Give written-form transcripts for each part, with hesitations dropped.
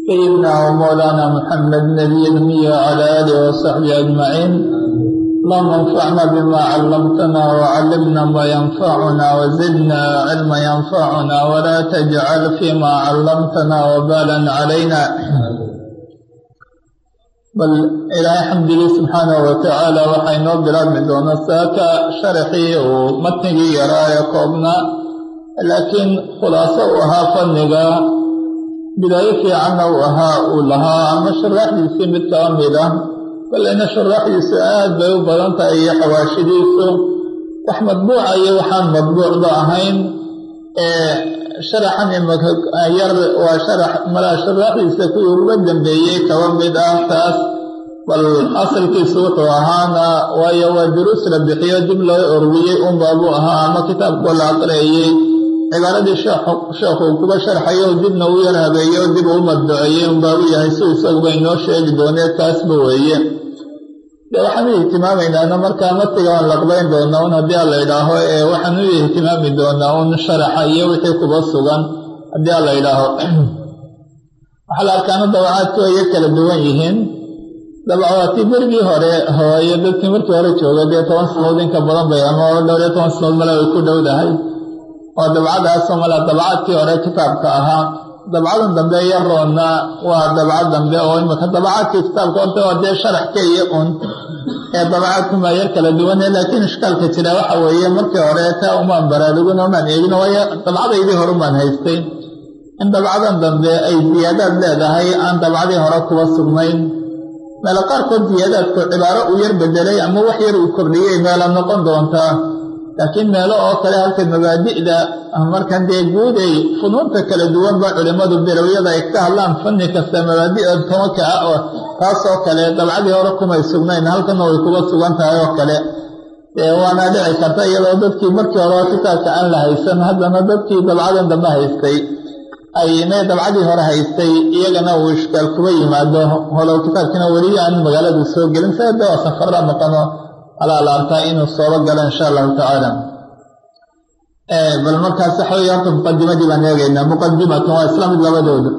سيدنا ومولانا محمد نبي الأمي وعلى آله وصحبه أجمعين. اللهم انفعنا بما علمتنا وعلمنا ما ينفعنا وزدنا علما ينفعنا ولا تجعل فيما علمتنا وبالا علينا. بل إلهي حمده سبحانه وتعالى وحينو بلاد من دون الساكة شرحي ومتنقي يرايا قومنا، لكن خلاصة وها فنقا بداية عنا وها ولها عما شرح يسيم التأميلة، بل إن شرح يساعد بيوبرانت أي حواشديسو وحمطبوع أي وحان مطبوع ضعهين شرحا ير وشرح ملا شرح يسكو يوبدن بيه كوامد أنتاس والأصل كيسوح وهانا ويو دروس ربحية جملة أروية بابوها ما كتاب كل عقرية عبارة الشيخ كبا شرحيه وجبنا ويرهبيه وجبه مدعيه وبابوية هيسو يسوق بينو شيء دوني كاسبوية waxaanu ihtimaamayna markaa matiga aan laqbayn doona un haddii alla idhaaho waxaanu ihtimaami doonaa un sharaxa iyo wixii kuba sugan haddii alla idhaaho. waxaa la arkaana dabacaadku ay kala duwan yihiin. dabacaatii berigii hore hooyo dadkii markii hore jooga 10 sanood inka badan bay ama 12 sanood mala way ku dhowdahay oo dabcadaasoo mala dabacaadkii hore kitaabka ahaa. dabcadan dambe yaroona waa dabcad dambe oo imaka dabacaadkii kitaabka horta waa dee sharax ka iyo un dabacaadku ma yar kala duwan, laakiin ishkaalka jira waxa weeye markii hore taa umaan baraarugin omaan eegin waayo dabcadaydii hore umaan haystay in dabcadan dambe ay ziyaadaad leedahay aan dabcadii hore kuba sugnayn. meelo qaarkood ziyaadaadku cibaaro uu yar bedelay ama wax yar uu kordhiyey meela noqon doontaa, laakiin meelo oo kale halka mabaadi'da markan dee guuday funuunta kala duwan ba culimmadu bilowyada ay ka hadlaan fanni kasta mabaadi'da tobanka ah oo taasoo kale dabcadii hore kumay sugnayn, halkana way kuba sugan tahay oo kale. waana dhici karta iyadoo dadkii markii hore kitaabka aan la haysan haddana dadkii dabcadan dambe haystay ayna dabcadii hore haystay iyagana uu ishkaal kuba yimaado holow kitaabkina weli aan magaaladu soo gelin sababta waa safarra maqano alaa la arkaa inuu sooba galo insha allahu tacaala. bal markaas waxa weeye horta muqadimadii baan eegaynaa. muqadimatun waa isla mid labadooda.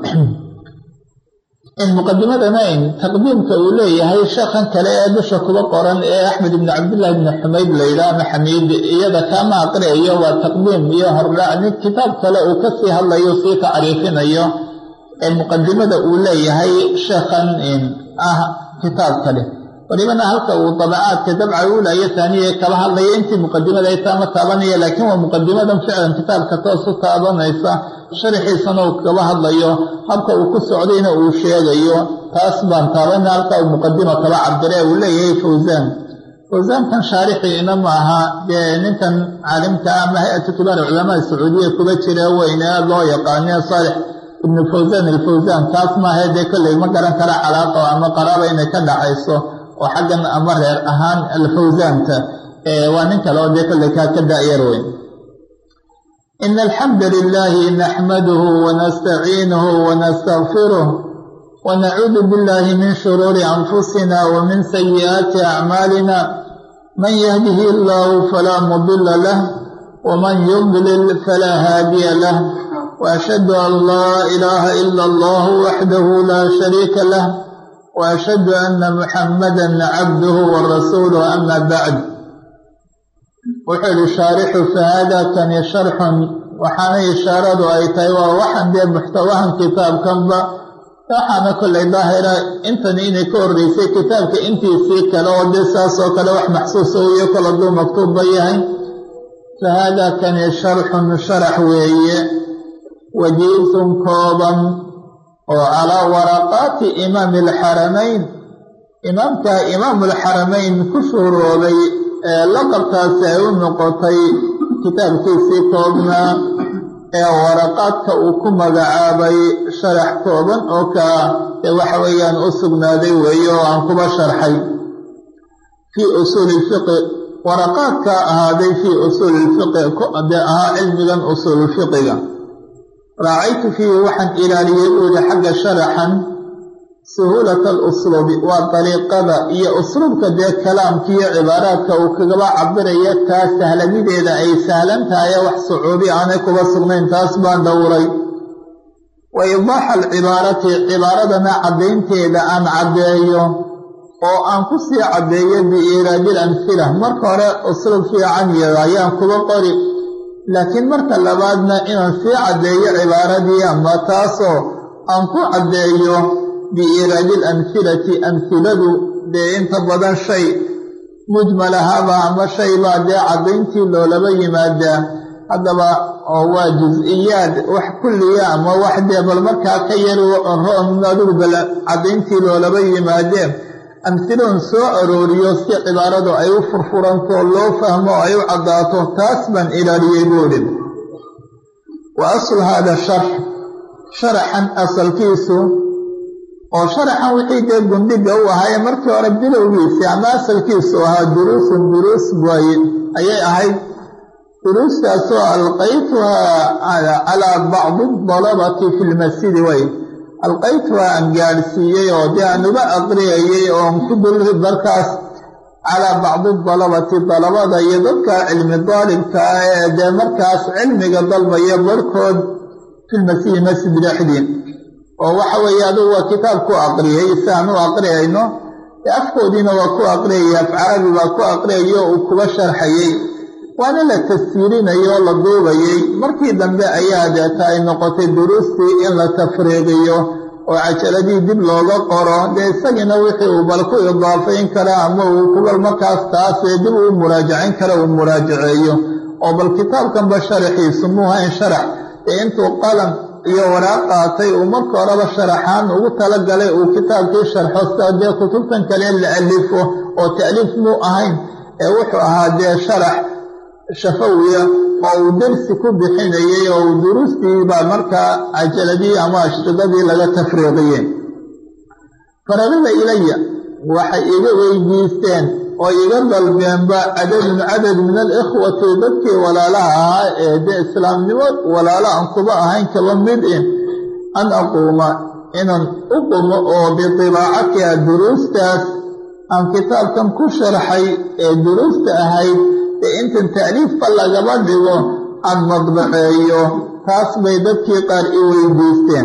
in muqadimadanayn taqdiimka uu leeyahay sheekhan kale ee dusha kuba qoran ee axmed ibni cabdillahi ibni xumayd layidhaah ama xamiid iyada kaama aqriayo waa taqdiim iyo hordhac nin kitaab kale uu kasii hadlayo sii tacriifinayo ee muqadimada uu leeyahay sheekhan ah kitaab kale walibana halka uu dabacaadka dabca uula iyo taaniye kala hadlaya intii muqadimada ay taama taabanaya, laakiin waa muqadimadan ficlan kitaabka toos u taabanaysa sharaxiisana uu kala hadlayo habka uu ku socdayna uu sheegayo. taas baan taabana halka uu muqadima kala cabire uu leeyahay fawzaankan shaarixiina maaha dee ninkan caalimka ama hay-atu kibaar culamaa sacuudiya kuba jira weyne loo yaqaane Saalix ibnu Fawzaan al-Fawzaan. taas maaha dee kolley ma garan kara calaaqa ama qaraaba inay ka dhaxayso oo xaggan ama reer ahaan alfawzaanta waa nin kale oo dee kolley kaa ka daayar weyn. إن الحمد لله نحمده ونستعينه ونستغفره ونعوذ بالله من شرور أنفسنا ومن سيئات أعمالنا. من يهده الله فلا مضل له ومن يضلل فلا هادي له. وأشهد أن لا إله إلا الله وحده لا شريك له وأشهد أن محمدا عبده ورسوله. أما بعد. وحل الشارح فهذا كان شرح وحان إشارة أي تيوى وحن دي محتواها كتاب كمبا وحان كل ظاهرة انت نيني كوري في كتابك انتي سيك لو دساس وكلا وح محسوس ويكلا دو مكتوب بيهن. فهذا كان شرح وهي وجيز كوبا وعلى ورقات إمام الحرمين. إمام الحرمين كشور ولي laqabkaasi ay u noqotay kitaabkiisii koobnaa ee waraqaadka uu ku magacaabay sharax kooban oo ka waxa weeyaan u sugnaaday weeye oo aan kuba sharxay fii usuuli lfiqi. waraqaadka ahaaday fii usuuli lfiqi dee ahaa cilmigan usuululfiqiga. raacaytu fiihi waxaan ilaaliyey buuhi xagga sharaxan suhuulata alusluubi waa dariiqada iyo usluubka dee kalaamkiiyo cibaaraadka uu kagaba cabiraya taa sahlamideeda ay sahlan tahay wax sucuubi aanay kuba sugnayn. taas baan dhowray wa idaaxa alcibaarati cibaaradana caddaynteeda aan caddeeyo oo aan ku sii caddeeyo biiraadil amhila marka hore uslub fiican iyo ayaan kuba qori laakiin marka labaadna inaan sii caddeeyo cibaaradii ama taasoo aan ku caddeeyo biiraadil amhilati amhiladu dee inta badan shay mujmalahaba ama shay baa dee caddayntii loolaba yimaadaa haddaba oo waa jus-iyaad wax kulliya ama wax dee bal markaa ka yar adigu bal caddayntii loolaba yimaadee amhiloon soo arooriyo si cibaaradu ay u furfuranto loo fahmo ay u caddaato taas baan ilaaliyey buudhi wa aslu haada sharx sharaxan asalkiisu oo sharaxan wixii dee gundhiga u ahaaye markii hore bilowgiisii ama asalkiisu ahaa duruusun duruus waaye ayay ahayd duruustaasoo alqaytuhaa calaa bacdi dalabati fi lmasjidi way alqaytuhaa aan gaadhsiiyey oo dee aan uga aqriyayay oon ku dul markaas calaa bacdi dalabati dalabada iyo dadka cilmi daalibka ee dee markaas cilmiga dalbaya barhkood filmasjidi masjid dhexdii oo waxa weeye adugu waa kitaab ku aqriyay siaan u aqriyayno afkoodiina waa ku aqriyaya af carabi baa ku aqriyayo uu kuga sharxayey waana la tafsiirinayo oo la duubayay markii dambe ayaa deeta ay noqotay duruustii in la tafriiqiyo oo cajaladii dib looga qoro dee isagiina wixii uu bal ku idaafayn kara ama uu kubal markaas taasee dib uu muraajacayn kara uu muraajaceeyo oo bal kitaabkanba sharaxiisu muuha in sharax ee intuu qalam iyo waraaq qaatay uu marka horeba sharaxaan ugu talagalay uu kitaabkii sharxo sida dee kutubtan kale la alifo oo ta'liif muu ahayn ee wuxuu ahaa dee sharax shafawiya oo uu dersi ku bixinayay oo uu duruustii baa markaa cajaladii ama ashridadii laga tafriiqiyey faragada ilaya waxay iga weydiisteen oo iga dalbeenba cadad min alikhwati dadkii walaalaha ahaa ee dee islaamnimo walaala aan kuba ahayn kaba mid an aquuma inaan u qumo oo bidibaacatiha duruustaas aan kitaabkan ku sharxay ee duruusta ahayd ee intan ta'liifba lagaba dhigo aan madbaceeyo taas bay dadkii qaar i weydiisteen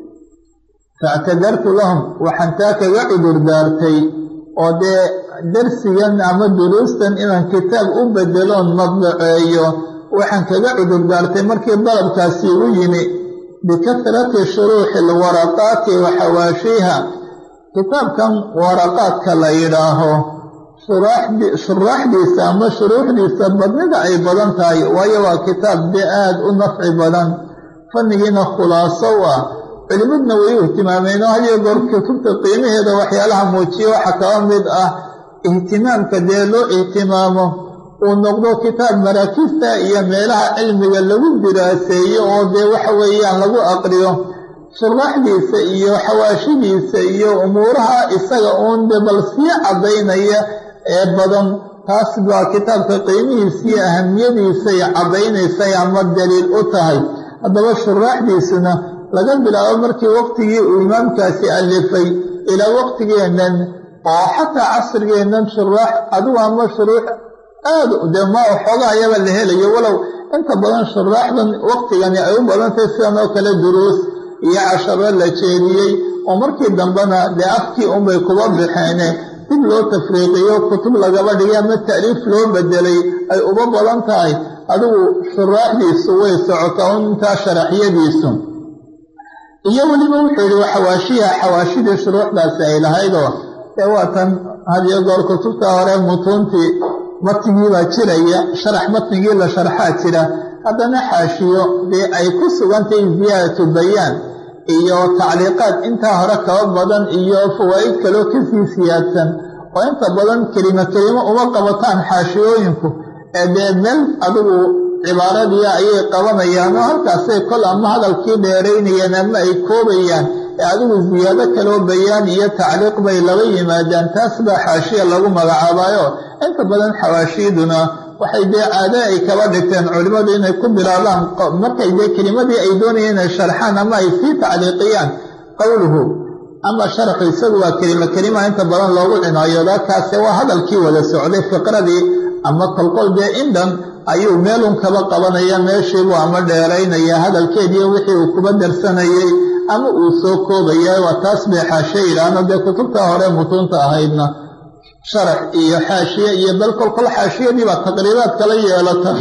faactadartu lahum waxaan taa kaga cudur daartay oo dee darsigan ama duruustan inaan kitaab u bedeloon madbaceeyo waxaan kaga cudur daartay markii dalabkaasi igu yimi bikasrati shuruuxi alwaraqaati wa xawaashiiha kitaabkan waraqaadka la yidhaaho shuraaxdiisa ama shuruuxdiisa badnida ay badan tahay waayo waa kitaab dee aad u nafci badan fannigiina khulaaso u ah culimadna way u ihtimaameen oo hadiyo goor kutubta qiimaheeda waxyaalaha muujiya waxaa kaba mid ah ihtimaamka dee loo ihtimaamo uu noqdo kitaab maraakiista iyo meelaha cilmiga lagu diraaseeyo oo dee waxa weeyaan lagu aqriyo shuraaxdiisa iyo xawaashidiisa iyo umuuraha isaga uun dee bal sii caddaynaya ee badan taas baa kitaabka qiimihiisiiyo ahamiyadiisay caddaynaysay ama daliil u tahay haddaba shuraaxdiisuna laga bilaabo markii waqtigii uu imaamkaasi alifay ilaa waqtigeennan oo xataa casrigeennan shuraax adigu ama shuruux aad dee ma xoogaa ayaba la helayo walow inta badan shuraaxdan waqtigani ay u badantahay sidan oo kale duruus iyo casharo la jeediyey oo markii dambena dee afkii unbay kuba baxeene dib loo tafriiqiyo kutub lagaba dhigay ama ta'liif loo bedelay ay uba badan tahay adigu shuraaxdiisu way socotaa un intaa sharaxyadiisu iyo weliba wuxuu yidhi xawaashiha xawaashidii shuruuxdaasi ay lahaydoo ee waatan hadiyo goor kutubta hore mutuuntii matnigii baa jiraya sharax matnigii la sharxaa jira haddana xaashiyo dee ay ku sugantahay ziyaadatu bayaan iyo tacliiqaad intaa hore kaba badan iyo fawaa'id kaloo kasii siyaadsan oo inta badan kelimo uma qabataan xaashiyooyinku ee dee meel adigu cibaaradii ayay qabanayaan oo halkaasay kol ama hadalkii dheeraynayaan ama ay koobayaan ee adigu ziyaado kaloo bayaan iyo tacliiq bay laba yimaadaan taas baa xaashiya lagu magacaabayo inta badan xawaashiyaduna waxay dee caado ay kaba dhigteen culimmadu inay ku bilaabaan markay dee kelimadii ay doonayeen inay sharxaan ama ay sii tacliiqiyaan qowluhu ama sharxu isagu waa kelima inta badan loogu cinaayoda kaase waa hadalkii wada socday fiqradii ama kolqol dee indhan ayuu meelun kaba qabanaya meeshiibuu ama dheeraynaya hadalkeediiyo wixii uu kuba darsanayay ama uu soo koobaya waa taas bay xaashiye yidhaahno dee kutubta hore mutuunta ahaydna sharax iyo xaashiye iyo bal kolkol xaashiyadiibaa taqriibaad kala yeelata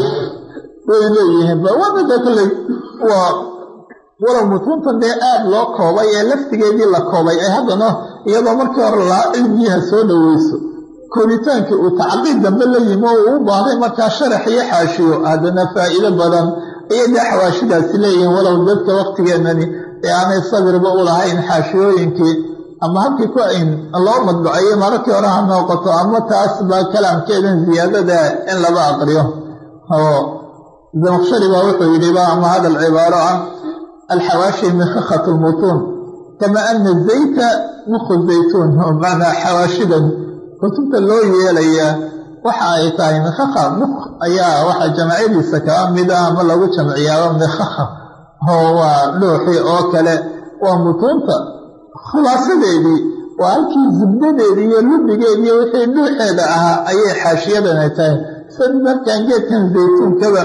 way leeyihiin waamida kolley waa walow mutuuntan dee aad loo koobay ee laftigeedii la koobay ay haddana iyadoo markii hore lahaa cilmiyaha soo dhoweyso koobitaankii uu tacqiid dambe la yimi oo uu u baahday markaa sharax iyo xaashiyo haddana faa'iido badan ayay dee xawaashidaasi leeyihiin walow dadka waktigeennani ee aanay sabirba u lahayn xaashiyooyinkii ama habkii ku ayn loo madbaceeyo mararkii hore ha noqoto ama taas baa kalaamkeedan ziyaadada in laba aqriyo oo zamaqshari baa wuxuu yidhi ba ama hadal cibaaro ah alxawaashi mikhakat lmutuun kama ana zayta mukhu zaytuun macnaa xawaashidan kutubta loo yeelayaa waxa ay tahay mikhakha mukh ayaa waxa jamacadiisa kaa mida ama lagu jamciyaaba mikhakha oo waa dhuuxii oo kale waa mutuunta khulaasadeedii waa halkii zubdadeedii iyo lubigeediiyo wixii dhuuxeeda ahaa ayay xaashiyadan ay tahay sida markaan geedkan zaytuunkaba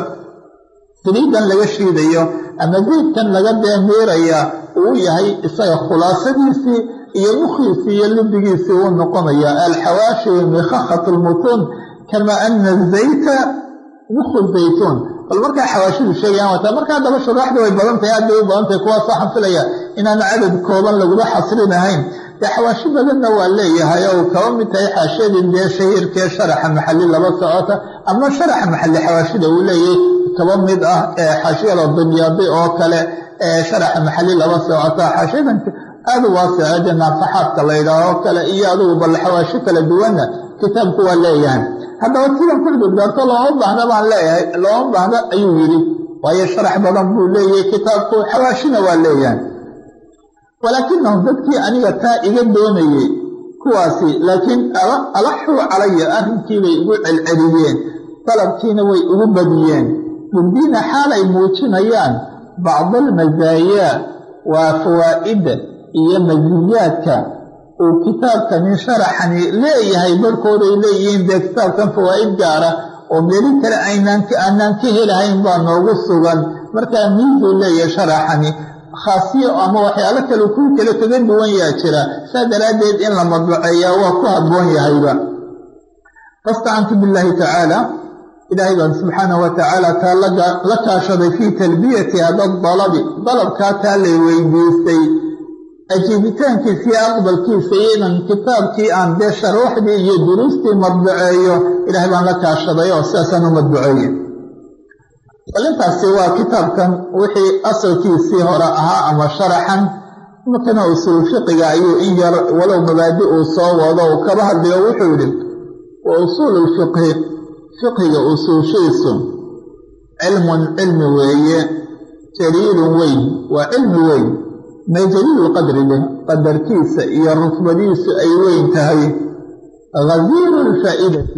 saliidan laga shiidayo ama geedkan laga deemiiraya uu yahay isaga khulaasadiisii iyo mukhiisii iyo lubigiisii uu noqonaya alxawaashi mikhakat lmutuun kama ana zayta mukhu zaytuun bal markaa xawaashidu sheegayaan wataa markaa daba shuraaxda way badantahay aad bay u badantahay kuwaas waxaan filaya inaan cadad kooban lagula xasrinahayn dee xawaashi badanna waa leeyahay oo kaba mid tahay xaashiyadii dee shahiirkee sharaxa maxalli laba socota ama sharaxa maxalli xawaashida uu leeyahay kaba mid ah ee xaashiyada dimyaadi oo kale ee sharaxa maxalli laba socota xaashiyadan aada u waasica dee naafaxaadka la yidhaaho kale iyo adugu bal xawaashi kala duwanna kitaabku waa leeyahay haddaba sidan ku cudurdaarto looma baahna baan leeyahay looma baahna ayuu yidhi waayo sharax badan buu leeyahay kitaabku xawaashina waa leeyahay walaakinahum dadkii aniga taa iga doonayey kuwaasi laakiin alaxuu calaya arrinkiibay igu celceliyeen dalabkiina way igu badiyeen mubdiina xaalay muujinayaan bacda almasaayaa waa fawaa'ida iyo masiyaadka uu kitaabkani sharaxani leeyahay barkooday leeyihiin dee kitaabkan fawaa'id gaara oo meeli kale aanaan ka helahayn baa noogu sugan markaa miisuu leeyahay sharaxani khaasiyo ama waxyaalo kale kuwi kale kaga duwan yaa jira saa daraaddeed in la madbaceeyaa waa ku habboon yahayba fastacantu billaahi tacaala ilaahay baan subxaanahu wa tacaala taa la kaashaday fii talbiyati hada dalabi dalabkaa taa lay weydiistay ajiibitaankiisiyo aqbalkiisa iyo inan kitaabkii aan dee sharuuxdii iyo duruustii madbaceeyo ilaahay baan la kaashaday oo sidaasaan u madbaceeye balintaasi waa kitaabkan wixii asalkiisii hore ahaa ama sharaxan markana usuul fiqiga ayuu in yar walow mabaadi uu soo wado uu kaba hadliyo wuxuu yidhi wa usuulu lfiqhi fiqiga usuushiisu cilmun cilmi weeye jaliilun weyn waa cilmi weyn may jaliilu qadri leh qadarkiisa iyo rutbadiisu ay weyn tahay ghaziiru lfaa'idati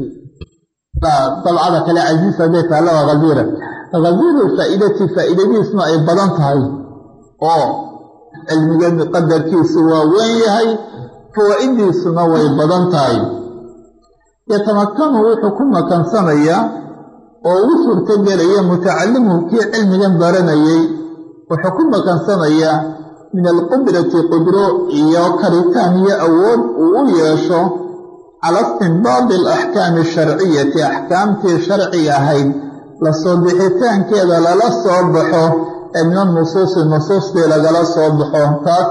dabcada kale casiis hadday taalla waa ghaziira ghaziiru lfaa'idati faa'iidadiisuna ay badan tahay oo cilmiga qadarkiisu waa weyn yahay fawaa'idiisuna way badan tahay yatamakanu wuxuu ku makansanayaa oo ugu suurtogelaya mutacallimuhu kii cilmigan baranayay wuxuu ku makansanayaa min alqudrati qudro iyo karitaan iyo awood uu u yeesho cala istinbaadi alaxkaami asharciyati axkaamtii sharciga ahayd lasoo bixitaankeeda lala soo baxo ee min alnusuusi nusuustii lagala soo baxo taas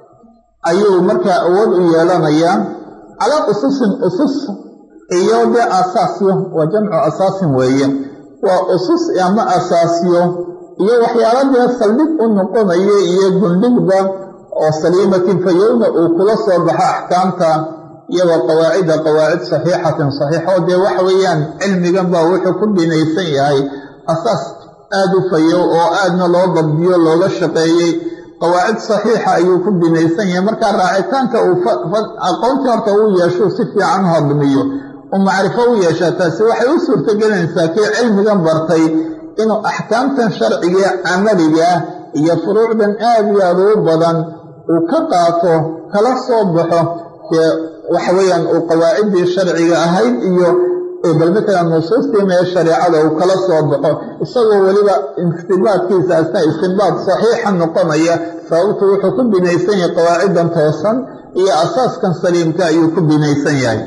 ayuu markaa awood u yeelanayaa calaa ususin usus iyo dee asaasyo waa jamcu asaasin weeye waa usus ama asaasyo iyo waxyaala dee saldhig u noqonaya iyo gundhigba oo saliimatin fayowna uu kula soo baxo axkaamta iyagoo qawaacid saxiixatin saxiixoo dee waxa weeyaan cilmigan baa wuxuu ku binaysan yahay asaas aad u fayow oo aadna loo dabdiyo looga shaqeeyey qawaacid saxiixa ayuu ku binaysan yahay markaa raacitaanka uu aqoontii horta uu yeeshuu si fiican u hadmiyo u macrifo u yeeshaa taasi waxay u suurtogelinaysaa kii cilmigan bartay inuu axkaamtan sharciga camaliga iyo furuucdan aad iyo aad ugu badan uu ka qaato kala soo baxo dee waxa weeyaan uu qawaaciddii sharciga ahayd iyo bal matalan nusuustii mee shareecada uu kala soo baxo isagoo weliba istinbaadkiisaasna istinbaad saxiixa noqonaya sababtu wuxuu ku binaysan yahay qawaacidan toosan iyo asaaskan saliimka ayuu ku binaysan yahay.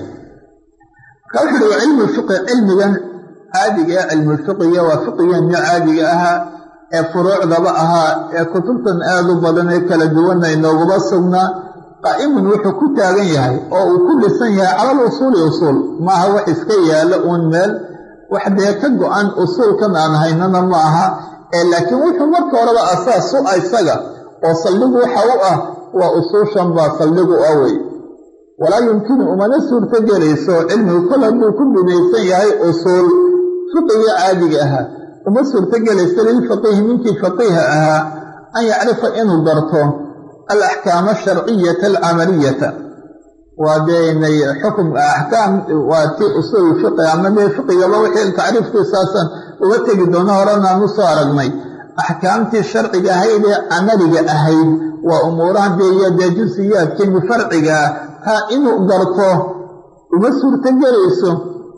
marka wuxu uhi cilmu fiqi cilmigan caadiga cilmulfiqiga waa fiqigeennii caadiga ahaa ee furuucdaba ahaa ee kutubtan aad u badan ee kala duwanna inooguma sugnaa qaa'imun wuxuu ku taagan yahay oo uu ku dhisan yahay calal usuuli usuul maaha wax iska yaalo uun meel wax dee ka go-an usuulkan aan haynana ma aha laakiin wuxuu marka horeba asaas u isaga oo saldhigu waxa u ah waa usuushan baa saldhigu ah wey. walaa yumkinu umana suurto gelayso cilmigu kol hadduu ku binaysan yahay usuul fiqiga caadiga ahaa uma suurto gelayso lilfaqiihi ninkii faqiiha ahaa an yacrifa inuu garto alaxkaama asharciyata alcamaliyata waa deenay xukum axkaam waa ti usuul fiqi ama dee fiqigaba wixii tacriifkiisaasan uga tegi doono horanaan u soo aragnay axkaamtii sharciga ahayd ee camaliga ahayd waa umuuraha dee iyo dee jusiyaadkeeni farcigaa taa inuu garto uma suurto gelayso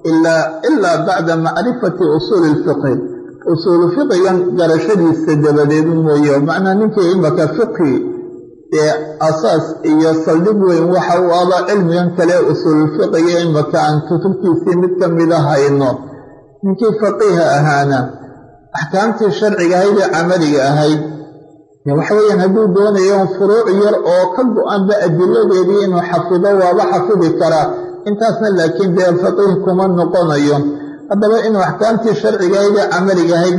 ilaa bacda macrifati usuuli ilfiqhi usuulu fiqigan garashadiisa dabadeed mooye macnaa ninkii imaka fiqhi dee asaas iyo saldhig weyn waxa uu aba cilmigan kale usuululfiqiga imaka aan kutubtiisii mid ka mida hayno ninkii faqiiha ahaana axkaamtii sharciga ahayd ee camaliga ahayd waxa weeyaan hadduu doonayo furuuc yar oo ka go-anba adiladeedii inuu xafido waaba xafidi karaa intaasna laakiin dee faqiih kuma noqonayo. haddaba inuu axkaamtii sharciga ahayd ee camaliga ahayd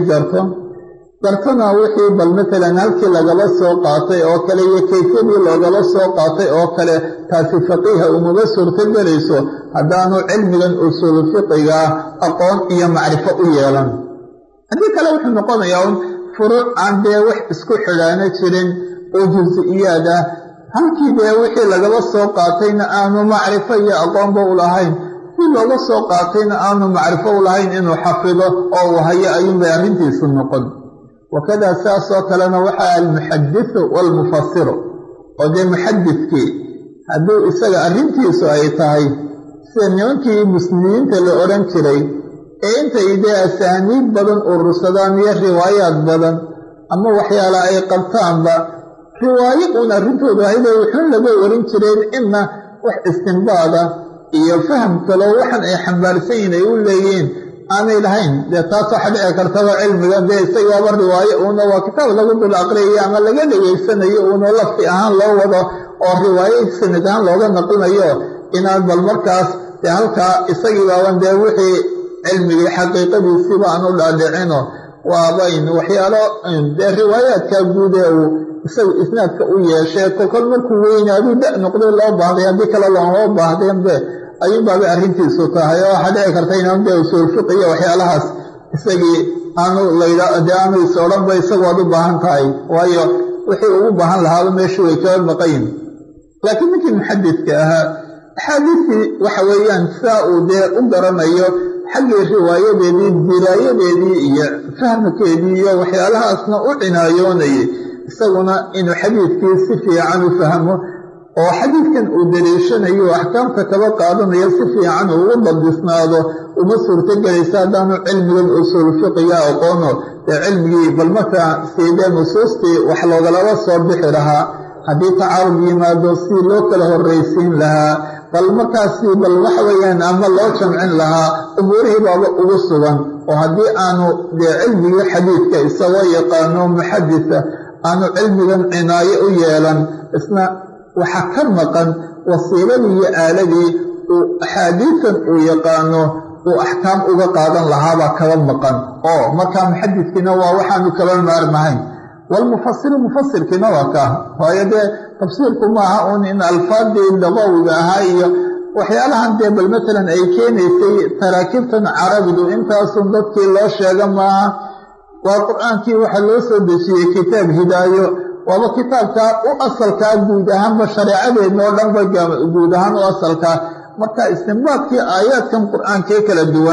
gartona wixii bal matalan halkii lagala soo qaatay oo kale iyo kayfiyadii loogala soo qaatay oo kale taasi faqiiha umaba suurto gelayso haddaanu cilmigan usuulu fiqigaa aqoon iyo macrifo u yeelan. haddii kale wuxuu noqonayaa un furuuc aan dee wax isku xidhaano jirin oo jusi-iyaad ah halkii dee wixii lagala soo qaatayna aanu macrifo iyo aqoonba u lahayn kii looga soo qaatayna aanu macrifo u lahayn inuu xafido oo uu hayo ayuunbay arrintiisu noqon. wakadaa saasoo kalena waxaa almuxadisu waalmufasiru oo dee muxadidkii hadduu isaga arrintiisu ay tahay sida nimankii muslimiinta la odhan jiray ee intay dee asaaniid badan urursadaan iyo riwaayaad badan ama waxyaala ay qabtaanba riwaayo uun arrintoodu ahaydee wuxuun laga warin jireen inna wax istinbaada iyo faham kaloo waxan ay xambaarsan yihin ay u leeyihiin aanay lahayn dee taas waxa dhici kartaba cilmigan dee isagaaba riwaayo uuna waa kitaab lagu dul aqriyayo ama laga dhegaysanayo uuna lafti ahaan loo wado oo riwaayo sanad ahaan looga naqlinayo inaan bal markaas dee halkaa isagii baaban dee wixii cilmigii xaqiiqadiisiiba aan u dhaadhicino waabayn waxyaalo dee riwaayaadka guud ee uu isagu isnaadka u yeeshee kolkol markuu weynaaduu da noqday loo baahday haddii kale looma baahdeenbe ayuunbaabay arrintiisu tahay oo waxaa dhici karta inaan dee usuul fiqi iyo waxyaalahaas isagii aanu dee aanu is odhanba isagu waad u baahan tahay waayo wixii ugu baahan lahaaba meeshii way kaga maqayin. laakiin ninkii muxadidka ahaa axaadiistii waxa weeyaan saa uu dee u garanayo xaggii riwaayadeedii diraayadeedii iyo fahmkeedii iyo waxyaalahaasna u cinaayoonayay isaguna inuu xadiidkii si fiican u fahmo oo xadiidkan uu daliishanayo axkaamta kaba qaadanayo si fiican ugu dabdisnaado uma suurto gelaysa haddaanu cilmigan usuul fiqiga aqoono dee cilmigii bal markaa siidee nusuustii wax loogalaba soo bixi lahaa haddii tacaarud yimaado si loo kala horraysiin lahaa bal markaasi bal waxa weeyaan ama loo jamcin lahaa umuurihii baaba ugu sugan oo haddii aanu dee cilmigii xadiidka isagoo yaqaano muxadisa aanu cilmigan cinaayo u yeelan isna waxaa ka maqan wasiiladii iyo aaladii uu axaadiisan uu yaqaano uu axkaam uga qaadan lahaabaa kaba maqan oo markaa muxadidkiina waa waxaanu kaba maarmahayn. walmufasiru mufasirkiina waa kaa waayo dee tafsiirku maaha uun in alfaadii lugawiga ahaa iyo waxyaalahan dee bal matalan ay keenaysay taraakiibtan carabidu intaasun dadkii loo sheega maaha. waa qur-aankii waxaa loo soo dejiyey kitaab hidaayo waaba kitaabkaa u asalkaa guud ahaanba shareecadeedna oo dhanba guud ahaan u asalkaa marka istinbaadkii aayaadkan qur-aankee kala duwan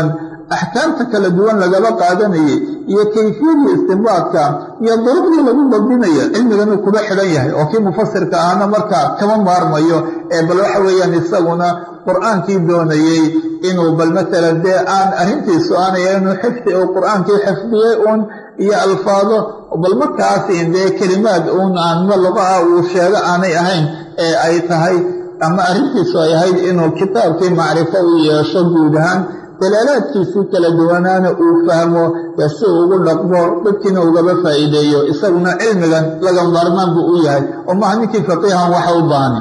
axkaamta kala duwan lagaba qaadanayay iyo kayfiyadii istinbaadka iyo duruqdii lagu dabdinayo cilmigan uu kuba xidhan yahay oo kii mufasirka ahna markaa kama maarmayo bal waxa weeyaan isaguna qur-aankii doonayey inuu bal matalan dee aan arrintiisu aanaya inuu xifdi uu qur-aankii xifdiyey uun iyo alfaado bal markaasi dee kelimaad uun aan luqaha uu sheego aanay ahayn ee ay tahay ama arrintiisu ay ahayd inuu kitaabkii macrifo u yeesho guud ahaan dalaalaadkiisii kala duwanaana uu fahmo si uu ugu dhaqmo dadkiina ugaba faa'iideeyo isaguna cilmigan laga maarmaan buu u yahay oo maaha ninkii faqiihan waxa u baahanin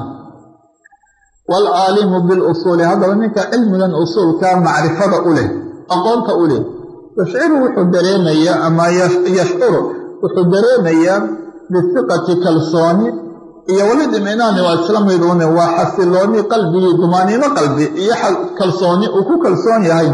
waalcaalimu bilusuuli haddaba ninka cilmigan usuulka macrifada u leh aqoonta u leh yashciru wuxuu dareemayaa ama yashcuru wuxuu dareemayaa bisiqati kalsooni iyo walidimcinaani waa isla miduune waa xasilooni qalbigii dumaaniino qalbi iyo kalsooni uu ku kalsoon yahay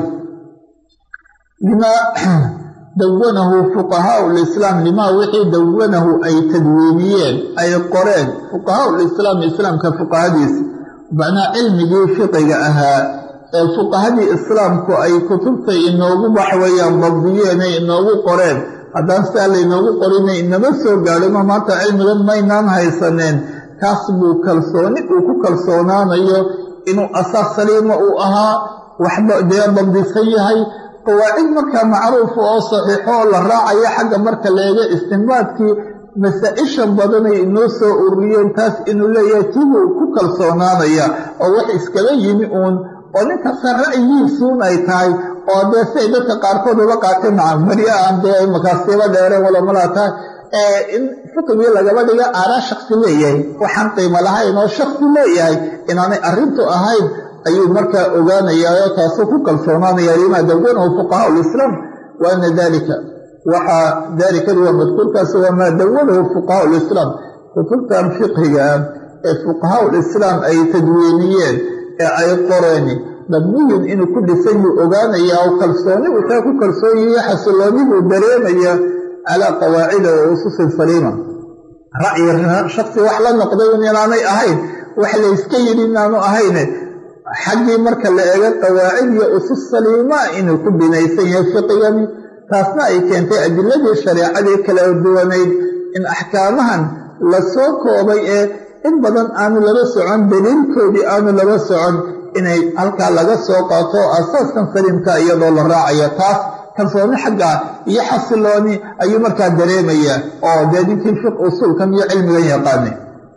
limaa dawanahu fuqahaau lislaam limaa wixii dawanahu ay tadwiiniyeen ay qoreen fuqahaau lislaami islaamka fuqahadiisa macnaa cilmigii fiqiga ahaa ee fuqahadii islaamku ay kutubtay inoogu waxweeyaan dabdiyeenay inoogu qoreen haddaan siaa laynoogu qorinay inama soo gaadhino maanta cilmigan maynaan haysaneen kaas buu kalsooni uu ku kalsoonaanayo inuu asaas saliima uu ahaa waxba dee dabdisan yahay qawaacid markaa macruufa oo saxiixo oo la raacayo xagga marka leega istinbaadkii masaa-isha badanay inoo soo ururiyeen taas inuu leeyahay tibuu ku kalsoonaanaya oo wax iskaba yimi uun oo ninkasta ra'yigiisuun ay tahay oo dee siay dadka qaarkood uga qaateen marya aan dee makaasiibo dheere walamalaa tahay in fiqigii lagaba dhiga aaraa shaksi leeyahay waxaan qiimo lahayn oo shaksi leeyahay inaanay arrintu ahayn ayuu markaa ogaanayaa taasuu ku kalsoonaanaya limaa dawanahu fuqahaa lislaam wa ana dalika waxaa daalikadu waa madkuurkaasi waa maa dawanahu fuqahaa lislaam kutubtan fiqhiga ee fuqahaa lislaam ay tadwiiniyeen ee ay qoreen mabniyun inuu ku dhisan yuu ogaanayaa oo kalsooni uu taa ku kalsoon yahay xasilooni buu dareemayaa calaa qawaacida wa ususin saliima ra'yi shaksi wax la noqday inaanay ahayn wax layska yidhi inaanu ahayne xaggii marka la eego qawaacid iyo usus saliima inuu ku binaysan yahay fiqigani taasna ay keentay adiladii shareecadii kala duwanayd in axkaamahan la soo koobay ee in badan aanu laba socon daliilkoodii aanu laba socon inay halkaa laga soo qaato asaaskan saliimka iyadoo la raacayo taas kalsooni xaggaa iyo xasilooni ayuu markaa dareemayaa oo dee ninkii fiq usuulkan iyo cilmigan yaqaanay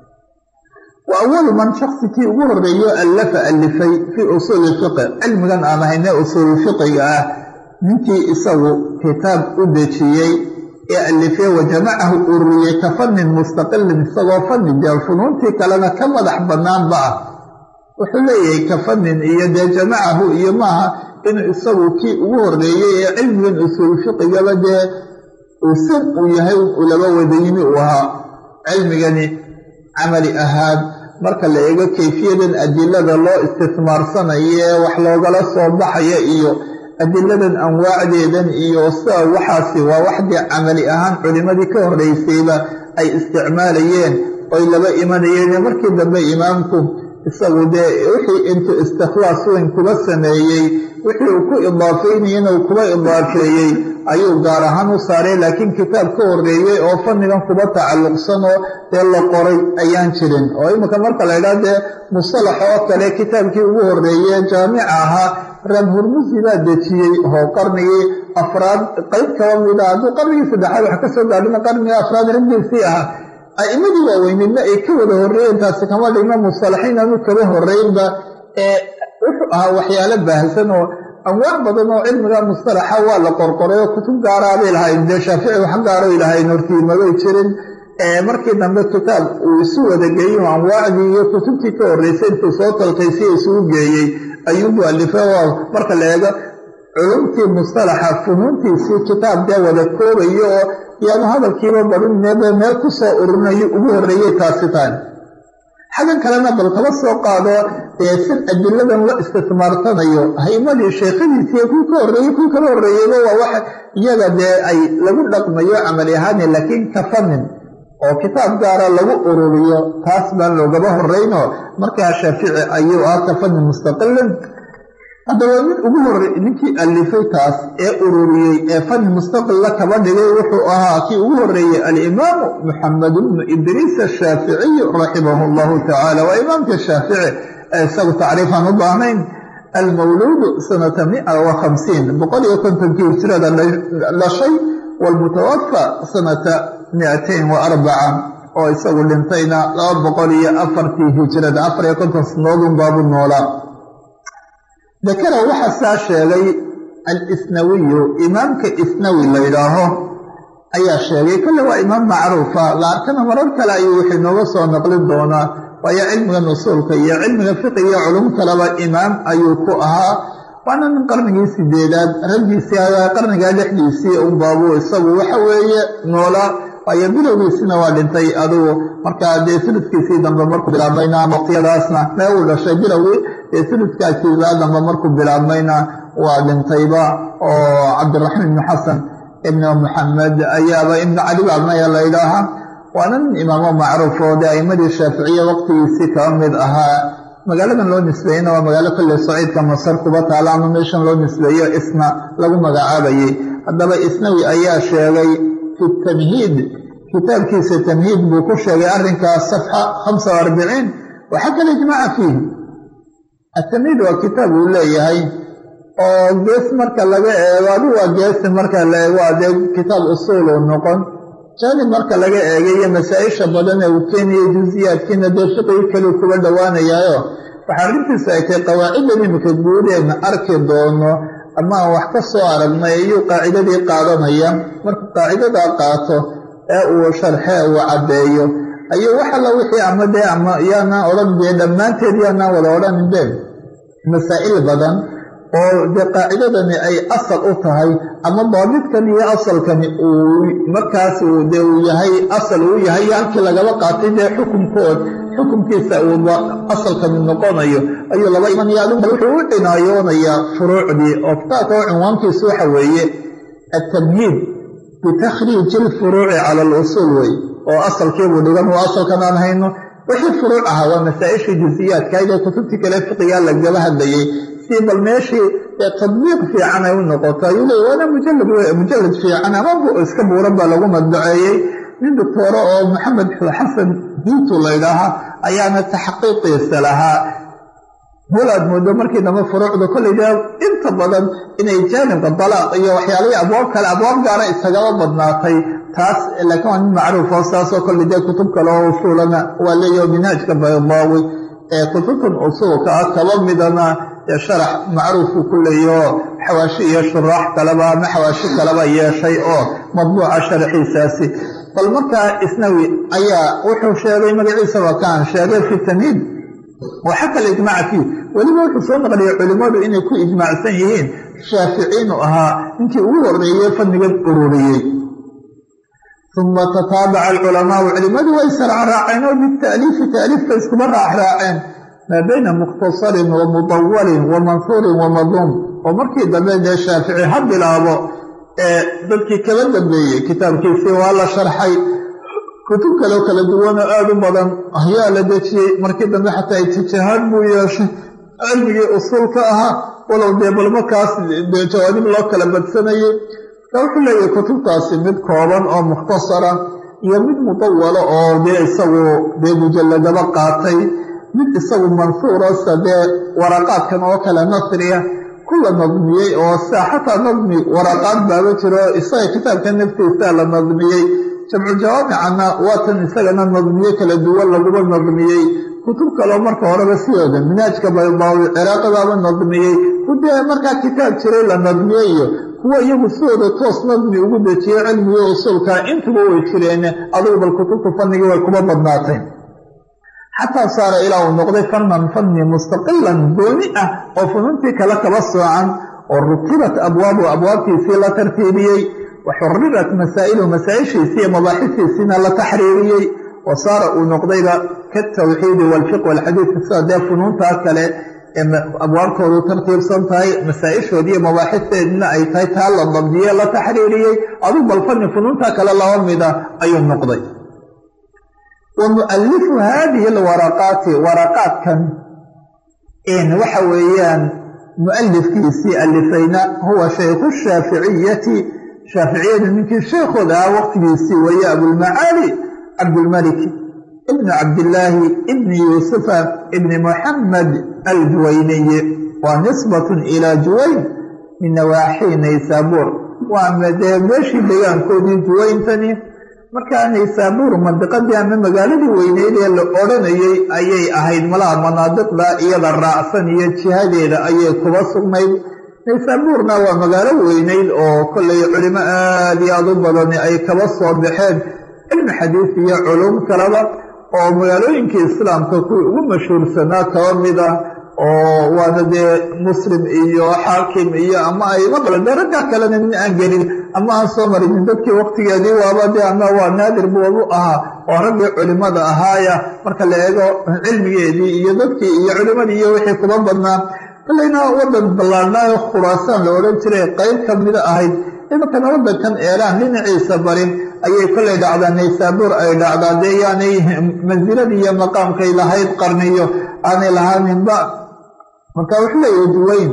wa awalu man shaksikii ugu horeeyo allafa alifay fii usuuli fiqi cilmigan aan ahayne usuul fiqiga ah ninkii isagu kitaab u dejiyey ee alifee wa jamacahu ururiyey ka fannin mustaqilin isagoo fanni dee funuuntii kalena ka madax bannaanba ah wuxuu leeyahay ka fannin iyo dee jamacahu iyo maaha inuu isagu kii ugu horeeyey ee cilmigan usuul fiqigaba dee usan uu yahay uu laba wadayimi uu ahaa cilmigani camali ahaan marka la eego kayfiyadan adilada loo istismaarsanayo ee wax loogala soo baxaya iyo adiladan anwaacdeedan iyo sida waxaasi waa waxdii camali ahaan culimadii ka horreysayba ay isticmaalayeen oy laba imanayeen markii dambe imaamku isagu dee wixii intuu istikhlaas weyn kuba sameeyey wixii uu ku idaafeynayena uu kuba idaafeeyey ayuu gaar ahaan u saaray laakiin kitaab ka horreeyey oo fannigan kuba tacalluqsanoo dee la qoray ayaan jirin oo iminka marka la idhaha dee mustalax oo kale kitaabkii ugu horreeye jaamica ahaa reer hurmusi baa dejiyey oo qarnigii afraad qayb kaba mida hadduu qarnigii saddexaad wax ka soo gaadhina qarnigii afraad raggiisii ahaa a'imadii waaweynidna ay ka wada horreeyeen taasi kama dhigno mustalaxiin aanu kaba horreynba ee wuxuu ahaa waxyaalo baahsan oo anwaac badan oo cilmiga mustalaxa waa la qorqoray oo kutub gaaraabay lahayn dee shaafici wax gaaray lahayn hortiimabay jirin markii dambe kitaab uu isu wada geeyey oo anwaacdii iyo kutubtii ka horreysay intuu soo talqaysay isugu geeyey ayuunbu alifay oo marka la eego culumtii mustalaxa funuuntiisii kitaab dee wada koobayo oo yaanu hadalkiiba barin meel ku soo ururinayo ugu horreeyey taasi tahay xaggan kalena bal kaba soo qaado sin adiladan la istismaarsanayo haymadii sheekhadiisiiyo kuwii ka horreeyey kuwii kala horreeyeyba waa wax iyaga dee ay lagu dhaqmayo camali ahaani laakiin ka fannin oo kitaab gaara lagu ururiyo taas baan loogaba horreyno markaa shaafici ayuu ah ka fannin mustaqilin haddaba mid ugu horey ninkii alifay taas ee ururiyey ee fanni mustaqilla kaba dhigay wuxuu ahaa kii ugu horeeyey alimaamu Muxamed ibnu Idriis ashaaficiy raximahu llahu tacaala waa imaamka shaafici ee isagu tacriifaan u baahnayn almawluudu sanata 150 150kii hijrada dhashay walmutawafa sanata 204 oo isagu dhintayna 204 hijrada 54 sanadood baabu noolaa dakara waxa saa sheegay al-Isnawiyu imaamka Isnawi la yidhaaho ayaa sheegay kale waa imaam macruufa la arkana marar kale ayuu wixii nooga soo naqlin doonaa waayo cilmiga nusuulka iyo cilmiga fiqiga iyo culum kaleba imaam ayuu ku ahaa waana min qarnigii 8aad raggiisii ayaa qarniga 6diisii un baabu isagu waxa weeye noolaa waayo bilowgiisina waa dhintay adugu markaa dee suludkiisii dambe markuu bilaabmayna waqtiyadaasna mee uu dhashay bilowgii dee suludkaasiisa dambe markuu bilaabmayna waa dhintayba oo cabdiraxmaan ibnu xasan ibnu Muxamed ayaaba ibnu cali baalmaya la yidhaahaa waana nin imaamo macruuf oo dee a'imadii shaaficiye waqtigiisii kaba mid ahaa magaaladan loo nisbeeyena waa magaalo kolley saciidka masar kuba taala ama meeshan loo nisbeeyo isna lagu magacaabayay haddaba Isnawi ayaa sheegay fi tamhiid kitaabkiisa tamhiid buu ku sheegay arrinkaas safxa 45 waxa kale ijmaaca fiihi التمهيد waa kitaab uu leeyahay oo gees marka laga eego adu waa gees marka la eego adee kitaab usuul uu noqon jaanib marka laga eegayo masaa-isha badan ee uu keenayo juziyaadkiina dee fiqigi kale kuga dhowaanayaayo waxaa arrintiisa ay tahay qawaaciddan imika guudeedna arki doono ama aan wax ka soo aragnay ayuu qaacidadii qaadanaya markuu qaacidadaa qaato ee uu sharxe uu caddeeyo ayuu wax alla wixii ama dee ama yaanaan odhan dee dhammaanteed yaanaan wada odhanin been masaa'il badan oo dee qaacidadani ay asal u tahay ama daabidkan iyo asalkani uu markaas dee uu yahay asal uu yahay halkii lagaba qaatay dee xukumkiisa uu asalkani noqonayo ayuu laba imanaya adigu wuxuu u cinayoonayaa furuucdii oo kitaabka oo cinwaankiisu waxa weeye التمهيد بتخريج الفروع على الأصول wey oo asalkiibuu dhigan oo asalkan aan hayno wixii furuuc ahaa waa masaa-isha juziyaadka iyadoo kutubtii kale fiqigaa lagaba hadlayay si bal meeshii tadbiiq fiican ay u noqoto ayuu leeyahy waana mujalad fiican ama iska buuran baa lagu madbaceeyey nin doctooro oo maxamed xasan diintu la ydhaahaa ayaana taxqiiqiisa lahaa walaad moodo markii dambe furuucda kolleyda inta badan inay jaanibka dalaaq iyo waxyaalihii abwaab kale abwaab gaara isagaba badnaatay taas laakiin waa nin macruuf oo saasoo kolley dee kutub kale oo usuulana waa leeyaho minhaajka baydaawi ee kutubtan usuulka ah kaba midana ee sharax macruufku ku leeyaho xawaashi iyo shuraax kaleba ama xawaashi kaleba yeeshay oo madbuuca sharaxiisaasi bal markaa Isnawi ayaa wuxuu sheegay magaciisa waa kaan sheegay fi tamhiid وحكى الإجماع فيه ولما يحصل نقل علماء إنه يكون إجماع سنيين شافعين أها إنك أول رئيه فنقل أروريه ثم تتابع العلماء والعلماء ويسر عن راعين وبالتأليف تأليف فيستمر راعين ما بين مختصر ومطول ومنثور ومضم ومركي دبين الشافعي حب الأبو بلكي كمان دبيه كتاب كيفي والله شرحي kutub kaleo kala duwana aada u badan ahyaa la dejiyey markii dambe xataa itijahaad buu yeeshay cilmigii usuulka ahaa walow dee bal markaas dee jawaanib loo kala badsanayay ka wuxuu leeyahay kutubtaasi mid kooban oo mukhtasara iyo mid mutawalo oo dee isagu dee mujalladaba qaatay mid isagu mansuurasa dee waraqaadkan oo kale nasriya kula nadmiyey oo saa xataa nadmi waraqaad baaba jiro isaga kitaabka naftiisa la nadmiyey jamcu jawaamicana waatan isagana nadmiye kala duwan laguba nadmiyey kutub kaleo marka horeba sidooda minhaajka baydaawi ciraaqadaaba nadmiyey kudee markaa kitaab jiray la nadmiyey iyo kuwa iyagu sidooda toos nadmi ugu dejiyey cilmiga usuulka intuba way jireen adugu bal kutubta fanigii way kuma badnaatay xataa saara ilaa uu noqday fannan fanni mustaqilan gooni ah oo fununtii kale kaba soocan oo rutibat abwaabu abwaabtiisii la tartiibiyey وحررت مسائله مسائشيسية مباحثيسينا لتحريريي وصار ونقضيبا كالتوحيد والفقه والحديث السادة فنون تاكله أبوابته ترتيب صنطاي مسائشه دي مباحثينا أي تايتها للضبدية لتحريريي أضب الفن فنون تاكله الله ومدا أي النقضي ومؤلف هذه الورقات ورقات كان إن وحويان mu'alifkiisii alifayna huwa shaykhu shaaficiyati shaaficiyada ninkii sheekhooda ah waqtigiisii weeye abulmacaali cabdulmalik ibnu cabdillaahi ibni yuusufa ibni muxamed aljuwayniyi waa nisbatun ilaa juwayn min nawaaxii naysaabuur waa dee meeshii degaankoodii juwayntani markaa naysaabuur mandiqadii ama magaaladii weyneyd ee la odhanayay ayay ahayd malaha manaadiqda iyada raacsan iyo jihadeeda ayay kuba sugnayd naysaabuurna waa magaalo weyneyd oo kollay culimo aad iyo aad u badani ay kaba soo baxeen cilmi xadiis iyo culum kalaba oo magaalooyinkii islaamka kuwii ugu mashhuursanaa kaba mid ah oo waana dee muslim iyo xaakim iyo ama ay maqlade ragga kalena nin aan gelin ama aan soo marinin dadkii waqtigeedii waaba dee ama waa naadir buubu ahaa oo raggii culimada ahaaya marka la eego cilmigeedii iyo dadkii iyo culimadii iyo wixii kuba badnaa kolleyna wadan ballaarnaayo khuraasaan la odhan jiray qayb ka mida ahayd imankana wadankan eeraan dhinaciisa barin ayay kollay dhacdaa naysaabuur ay dhacdaa dee yaanay mansiladii iyo maqaamkay lahayd qarniyo aanay lahaaninba marka wuxuu leeyahay juwayn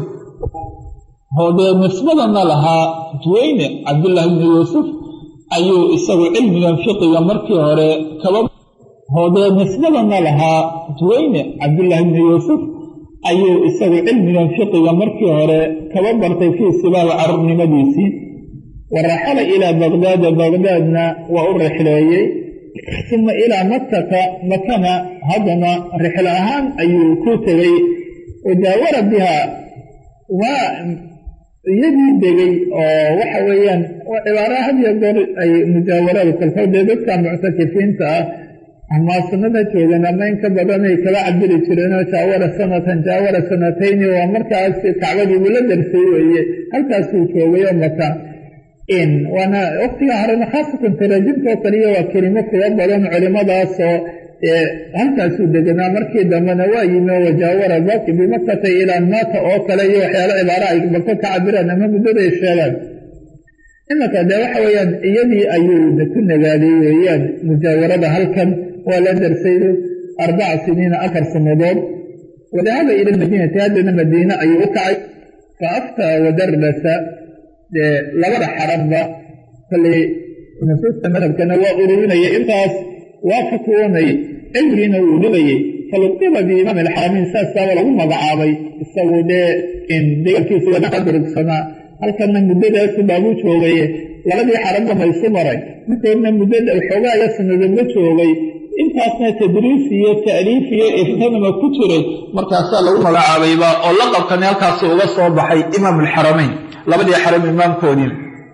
oo dee nisbadana lahaa juwayne cabdullaahi ibni yuusuf ayuu isagu cilmigan fiqiga markii hore kaba hoodee nisbadana lahaa juwayne cabdullaahi ibni yuusuf ayuu isagu cilmigan fiqiga markii hore kaba bartay fii sibaab carruurnimadiisii waraxala ilaa baqdaada baqdaadna waa u rixleeyey uma ilaa makata makana haddana rixlo ahaan ayuu ku tegey wajaawara bihaa waa iyadii degay oo waxa weeyaan cibaara hadiyo goor ay mujaawarada kalfowdee dadka muctakifiinta ah ama sanada joogan ama in ka badanay kala cabiri jireenoo jaawara sanatan jaawara sanatayni waa markaas kacbadii buu la darsay weeye halkaasuu joogay oo maka waana waqtiga horena khaasatan taraajimtoo kaliya waa kelimo kuwa badan culimadaasoo halkaasuu deganaa markii dambena waa yimi oo wajaawara baki bimakata ilaa maata oo kale iyo waxyaalo cibaara ay bako ka cabiraan ama muddaday sheegaan imanka dee waxa weeyaan iyadii ayuu ku nagaaday weeyaan mujaawarada halkan waa la darsaydo 4 siniina 4 sannadood wadahaba ila madiinati haddana madiina ayuu u kacay fa aftaa wadarasa dee labada xarabba kolley nusuusta madhabkana waa ururinaya intaas waa fatwoonay cilmigiina wuu dhibayey faluqiba biimaam alxaramiin saasaaba lagu magacaabay isagu dee degalkiisa ka durugsanaa halkana muddadaasu baabuu joogaye labadii xarabba maysu maray midkoodna muddada xoogaaga sanadadla joogay intaasna tadriis iyo ta'liif iyo iftanama ku jiray markaasaa lagu magacaabayba oo laqabkani halkaasu uga soo baxay imaam alxaramayn labadii xaram imaamkoodii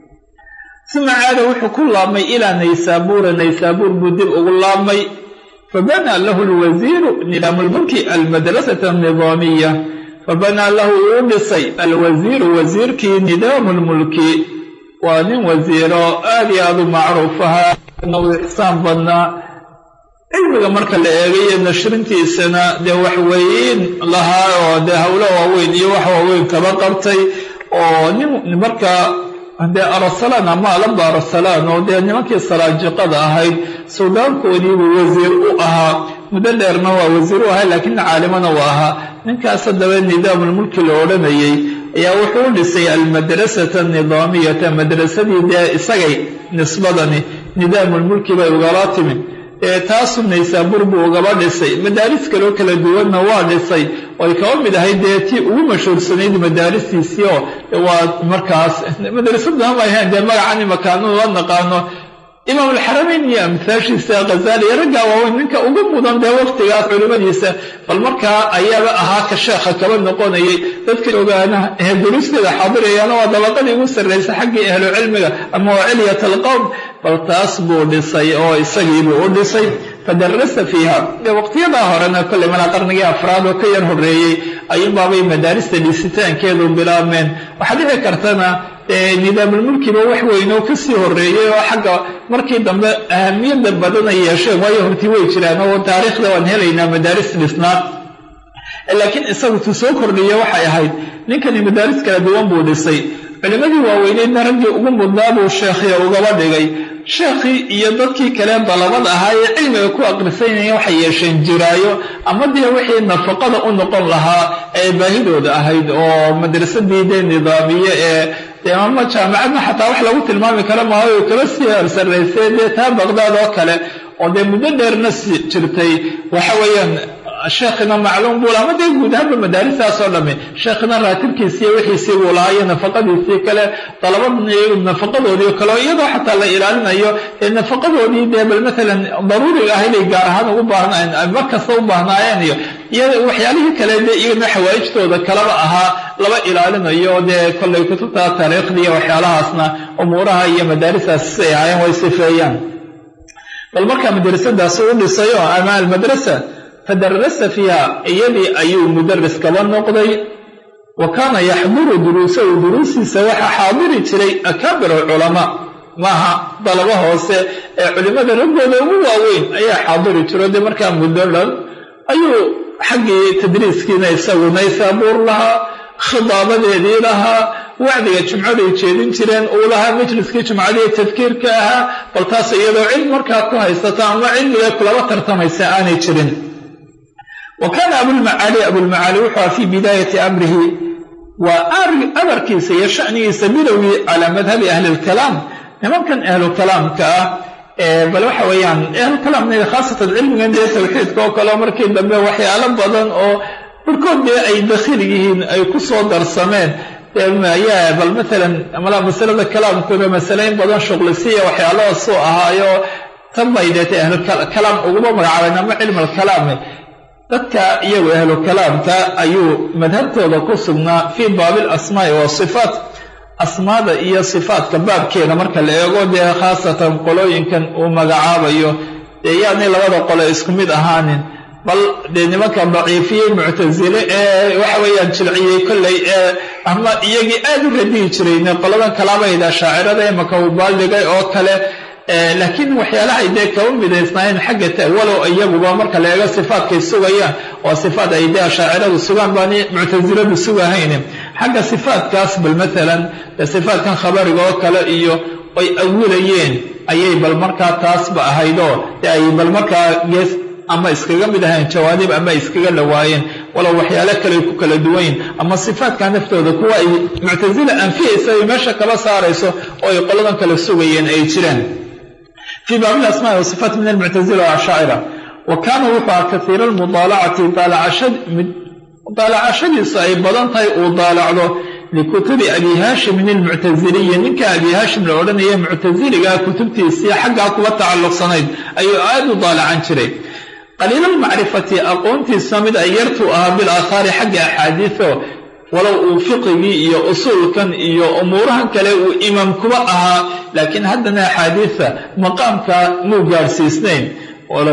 uma caada wuxuu ku laabmay ilaa naysaabuura naysaabuur buu dib ugu laabmay fabanaa lahu alwasiiru nidaamu lmulki almadrasata alnidaamiya fabanaa lahu uu dhisay alwasiiru wasiirkii nidaamu lmulki waa nin wasiiro aad iyo aad u macruuf ahaa u ixsaan badnaa cilmiga marka la eegayo nashrintiisana dee wax weyn lahaa oo dee howlo waaweyn iyo wax waaweyn kaba qabtay oo nin markaa dee arasalaan ama alaba arasalaan oo dee nimankii salaajiqada ahayd suudaankoodiibuu wasiir u ahaa muddo dheerna waa wasiir u ahay laakiin caalimana u ahaa ninkaas haddaba nidaamulmulki la odhanayey ayaa wuxuu u dhisay almadrasata anidaamiyata madrasadii dee isagay nisbadani nidaamulmulki bay ugala timi taasu naysaabuur buu ugaba dhisay madaaris kaloo kala duwanna waa dhisay oy kaba mid ahayd dee tii ugu mashhuursanayd madaaristiisii oo waa markaas madrasadana ma ahayn dee magacani makaanu la naqaano imaam alxaramayn iyo amhaashiisa ghazaali iyo raggaa waaweyn ninka ugu mudan dee waqtigaas culimadiisa bal markaa ayaaba ahaa ka sheekha kaba noqonayay dadka ogaana duruusteeda xaadirayaana waa dabaqadii ugu sarraysa xaggii ahlu cilmiga ama waa cilyat alqowm bal taas buu dhisay oo isagiibuu u dhisay fadarasa fiiha waqtiyadaa horena kolley malaa qarnigii afraad oo ka yar horreeyey ayuunbaabay madaarista dhisitaankeedu bilaabmeen waxaa dhici kartana nidaamulmulkiba wax weynoo kasii horreeyey oo xagga markii dambe ahamiyadda badan ay yeesheen waayo hortii way jiraan oo taariikhda waan helaynaa madaaris dhisnaa laakiin isagu tuu soo kordhiya waxay ahayd ninkani madaaris kala duwan buu dhisay culimadii waaweyneydna raggii ugu mudnaa buu sheekhiya ugaba dhigay sheekhii iyo dadkii kale dalabada ahaa ee cilmiga ku aqrisanayeen waxay yeesheen jiraayo ama dee wixii nafaqada u noqon lahaa ee baahidooda ahayd oo madrasadii dee nidaamiye ee dee ama jaamacadna xataa wax lagu tilmaami karo maayo kaba sii harsaraysay dee taa baqdaad oo kale oo dee muddo dheerna jirtay waxa weeyaan sheekhina macluum buu lahaa ama dee guud ahaanba madaaristaas oo dhamme sheekhina raatibkiisii iyo wixiisii buu lahaa iyo nafaqadiisii kale dalabadna iyo nafaqadoodii kale iyadoo xataa la ilaalinayo ee nafaqadoodii dee bal matalan daruuriga ah inay gaar ahaan ugu baahnaayeen mar kasta u baahnaayeen iyo waxyaalihii kale dee iyagana xawaa'ijtooda kalaba ahaa laba ilaalinayo dee kollay kutubta taariikhda iyo waxyaalahaasna umuuraha iyo madaaristaas ay ahaayeen way sifeeyaan bal markaa madrasadaasi u dhisayo ama almadrasa fadarasa fiiha iyadii ayuu mudaris kaba noqday wa kaana yaxduru duruusahu duruusiisa waxaa xaadiri jiray akaabir alculamaa maaha dalabo hoose ee culimmada raggooda ugu waaweyn ayaa xaadiri jiro dee markaa muddo dhan ayuu xaggii tadriiskiina isaguna isaabuur lahaa khidaabadeedii lahaa wacdiga jumcaday jeedin jireen uu lahaa majliskii jumcadii tadkiirka ahaa bal taas iyadoo cilm markaa ku haysata ama cilmiga kulaba tartamaysa aanay jirin wa kaana abulmacaali wuxuu fii bidaayati amrihi waa amarkiisa iyo shanigiisa bilowgii calaa madhabi ahli lkalaam nimankan ahlukalaamka ah bal waxa weeyaan ahlukalaamna khaasatan cilmigan dee tawxiidka oo kale markii dambe waxyaalo badan oo barkood dee ay dakhil yihiin ay ku soo darsameen ayaa bal matalan masalada kalaamkooda masalayn badan shuqlisiya waxyaalahaasuu ahaayo tan bay deetay ahlukalaam uguma magacaabeen ama cilmi alkalaame dadka iyagu ahlu kalaamka ayuu madhabtooda ku sugnaa fii baabi alasmaa'i wasifaat asmaada iyo sifaatka baabkeeda marka la eego dee khaasatan qolooyinkan uu magacaabayo dee yaanay labada qole isku mid ahaanin bal dee nimanka daciifiyey muctasile ee waxa weeyaan jilciyey kolley ee ama iyagii aad u radiyi jirayne qoladan kalaabayda shaacirada imaka uu baaldhigay oo kale laakiin waxyaalahay dee kaba midaysnaayeen xagga ta'walow iyaguba marka la eego sifaatkay sugayaan oo sifaat ay dee ashaaciradu sugaan baani muctasiladu sugahayne xagga sifaatkaas bal matalan sifaatkan khabariga oo kale iyo ay awilayeen ayay bal markaa taasba ahaydoo dee ay bal markaa gees ama iskaga mid ahayn jawaanib ama iskaga dhawaayeen walow waxyaalo kale ku kala duwayn ama sifaatka naftooda kuwa ay muctasila anfiyaysa ay meesha kaba saarayso oo ay qoladan kala sugayeen ay jiraan في باب الأسماء والصفات من المعتزلة والأشاعرة وكان وقع كثير المطالعة طالع صعيب بدنتي وطالع له لكتب أبي هاشم من المعتزلية منك أبي هاشم العلنية معتزلي قال كتبتي السياحة قاقوة تعلق صنيد أي آد طالع عن شري قليل المعرفة أقونتي السامد أيرتها بالآثار حق أحاديثه walow uu fiqigii iyo usuulkan iyo umuurahan kale uu imaam kuba ahaa laakiin haddana axaadiisa maqaamka muu gaarsiisnayn walow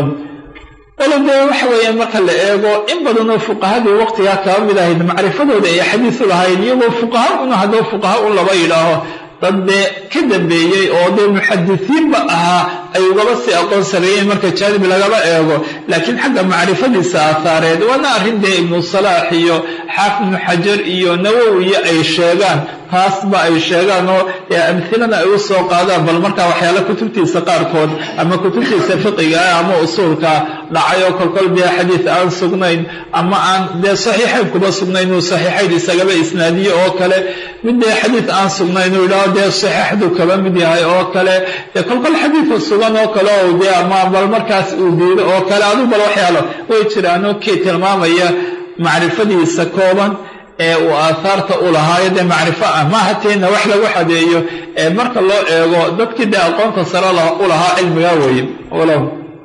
dee waxa weeyaan marka la eego in badanoo fuqahadii waqtigaa kaba mid ahayd macrifadooda ay xadiisu lahayd iyagoo fuqaha una haddoo fuqaha un laba yidhaaho dad dee ka dambeeyey oo dee muxadisiinba ahaa ay ugaba sii aqoon sareeyeen marka jaanib lagaba eego laakiin xagga macrifadiisa aahaareed waana arrin dee ibnu salaax iyo xaafid ibnu xajar iyo nawowiya ay sheegaan taasba ay sheegaan oo amhilana ay u soo qaadaan bal markaa waxyaala kutubtiisa qaarkood ama kutubtiisa fiqiga ah ama usuulka dhacay oo kolkol dee xadiis aan sugnayn ama aan dee saxiixayn kuba sugnayn uu saxiixayn isagaba isnaadiye oo kale mid dee xadiis aan sugnayn uu yidhaho dee saxiixdu kaba mid yahay oo kale dee kolkol xadiisa sugan oo kale oo dee ama bal markaas uu diido oo kale aduu bal waxyaalo way jiraanoo kii tilmaamaya macrifadiisa kooban ee uu aahaarta u lahaayo dee macrifo ah maaha teena wax lagu xadeeyo ee marka loo eego dadkii dee aqoonta sare u lahaa cilmigaa weeye walow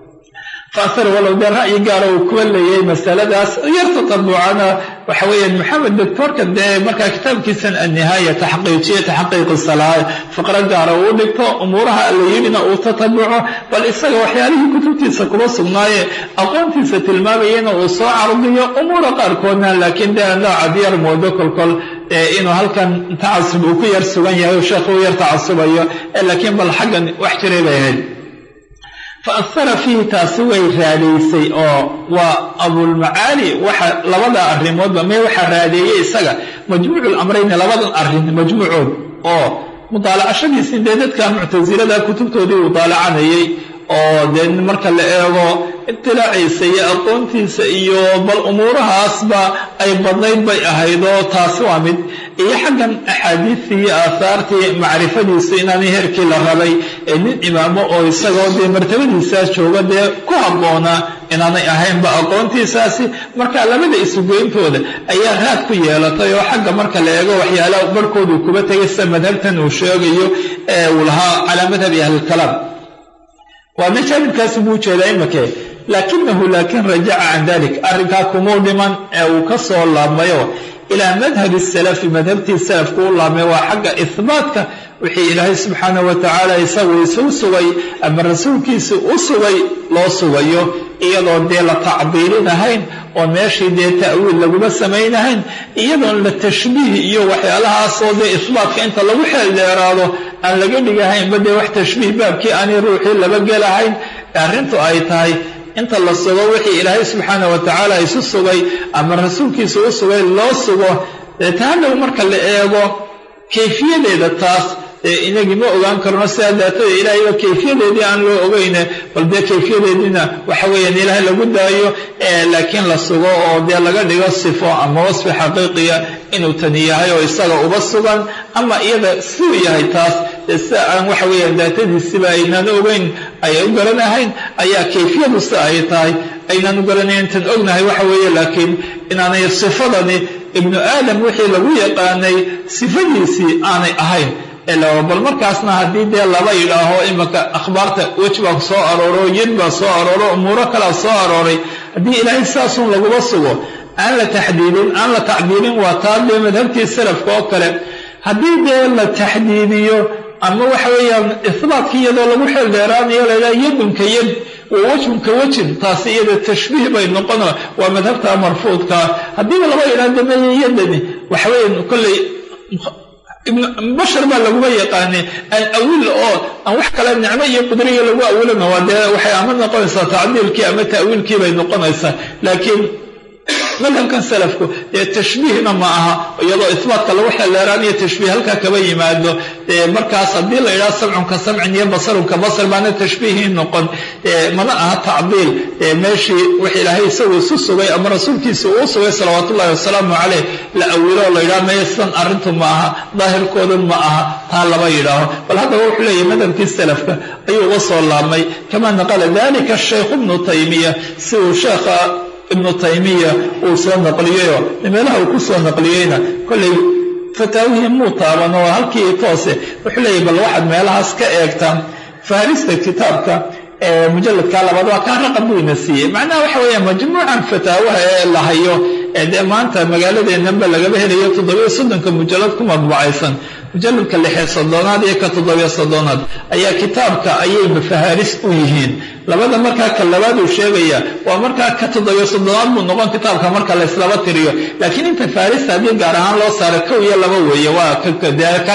faasar walow dee ra'yi gaara uu kuwa leeyay masaladaas yar tatabucana waxa weeyaan maxamed doctorka dee markaa kitaabkiisan annihaaya taxqiijiye taxqiiqi salaa faqro gaara uu dhigto umuuraha la yidhina uu tatabuco bal isaga waxyaalihii kutubtiisa kuba sugnaaye aqoontiisa tilmaamayana uu soo cardiyo umuura qaarkoodna laakiin dee nooca diyar moodo kolkol inuu halkan tacasub uu ku yar sugan yahay oo sheekhu u yar tacasubayo laakiin bal xaggan wax jiray bay ahayd faahara fiihi taasi way raadaysay oo waa abulmacaali waxa labada arrimoodba mee waxaa raadeeyey isaga majmuucu lamrayni labadan arrin majmuucood oo mutaalacashadiisii dee dadka muctasilada kutubtoodii uu daalacanayay oo dee marka la eego itilaaciisa iyo aqoontiisa iyo bal umuurahaasba ay badnayd bay ahayd oo taasi waa mid iyo xaggan axaadiistii iyo aahaartii macrifadiisu inaanay heerkii la rabay ee nin imaamo oo isagoo dee martabadiisaas jooga dee ku habboonaa inaanay ahaynba aqoontiisaasi marka labada isugeyntooda ayaa raad ku yeelatay oo xagga marka la eego waxyaalaha barhkoodu kuba tegay sida madhabtan uu sheegayo ee uu lahaa calaa madhabi ahlilkalaam waa majaanibkaasi buu jeedaa imake laakinahu laakin rajaca can dalik arrinkaa kumuu dhiman ee uu ka soo laabmayo ilaa madhabi salafi madhabtii salafku u laabmay waa xagga ihbaatka wixii ilaahay subxaanahu watacaala isagu isu sugay ama rasuulkiisa u sugay loo sugayo iyadoo dee la tacdiilinahayn oo meeshii dee ta'wiil laguma samaynahayn iyadoon la tashbiih iyo waxyaalahaasoo dee ihbaatka inta lagu xeel dheeraado aan laga dhigahaynba dee wax tashbiih baabkii aanay ruuxii laba gelahayn arrintu ay tahay inta la sugo wixii ilaahay subxaana watacaala isu sugay ama rasuulkiisa u sugay loo sugo tahadhow marka la eego kayfiyadeeda taas inagii ma ogaan karno sidaa daatada ilaahayba kayfiyadeedii aan loo ogeyne bal dee kayfiyadeediina waxa weeyaan ilaahay lagu daayo laakiin la sugo oo dee laga dhigo sifo ama wasfi xaqiiqiya inuu tani yahay oo isaga uba sugan ama iyada siuu yahay taas sida aan waxa weeyaan daatadiisiba aynaan ogeyn ayay u garanahayn ayaa kayfiyadu si ay tahay aynaan u garanayn tan ognahay waxa weeye laakiin inaanay sifadani ibnu aadam wixii lagu yaqaanay sifadiisii aanay ahayn bal markaasna haddii dee laba yidhaaho imanka akhbaarta wej baa soo arooro yid baa soo arooro umuuro kalea soo arooray haddii ilaahay saasun laguma sugo aan la tacdiilin waa taa dee madhabtii salafka oo kale haddii dee la taxdiidiyo ama waxa weeyaan ihbaatka iyadoo lagu xeel dheeraanayo laydhaha yadunka yad wa wajhunka wejin taasi iyada tashbiih bay noqono waa madhabta marfuudkaa haddiiba laba yidhaha dameeye yadani waxa weeyaan kolley bashar baa laguma yaqaanay aan awil oo aan wax kale nicmo iyo qudriya lagu awilana waa dee waxay ama noqonaysaa tacdiilkii ama ta'wiilkii bay noqonaysaa laakiin madhabkan salafku dee tashbiihna ma aha iyadoo isbaatka lagu xeelleeraanayo tashbiih halkaa kaba yimaado markaas haddii la yidhaha samcunka samcin iyo basarunka basar baana tashbiihii noqon mana aha tacdiil meeshii wix ilaahay isagu isu sugay ama rasuulkiisa uu sugay salawaatullahi wasalaamu caleyh la awilo la yidhaha meesan arrintu ma aha daahirkoodan ma aha taa lama yidhaaho bal haddaba wuxuu leeyahy madhabkii salafka ayuu uga soo laabmay kamaa naqala dalika shaykhu ibnu taymiya si uu sheekha ibnu taymiya uu soo naqliyeyo meelaha uu ku soo naqliyeyna kollay fataawihii muu taaban oo halkii toose wuxuu leeyahy bal waxaad meelahaas ka eegtaan faharista kitaabka mujalladka labaad waa kaa raqab buu ina siiyey macnaha waxa weeya majmuucan fataawaha ee la hayo dee maanta magaaladeennanba lagaba helayo 730 mujallad ku madbucaysan mujalladka 6 iyo ka 7 ayaa kitaabka ayay mafahaaris u yihiin labada markaa ka labaad uu sheegaya waa markaa ka 7 buu noqon kitaabka marka la islaba tiriyo laakiin inta faarista haddii gaar ahaan loo saaro 1 iyo 2 weeye waa ka 6 iyo ka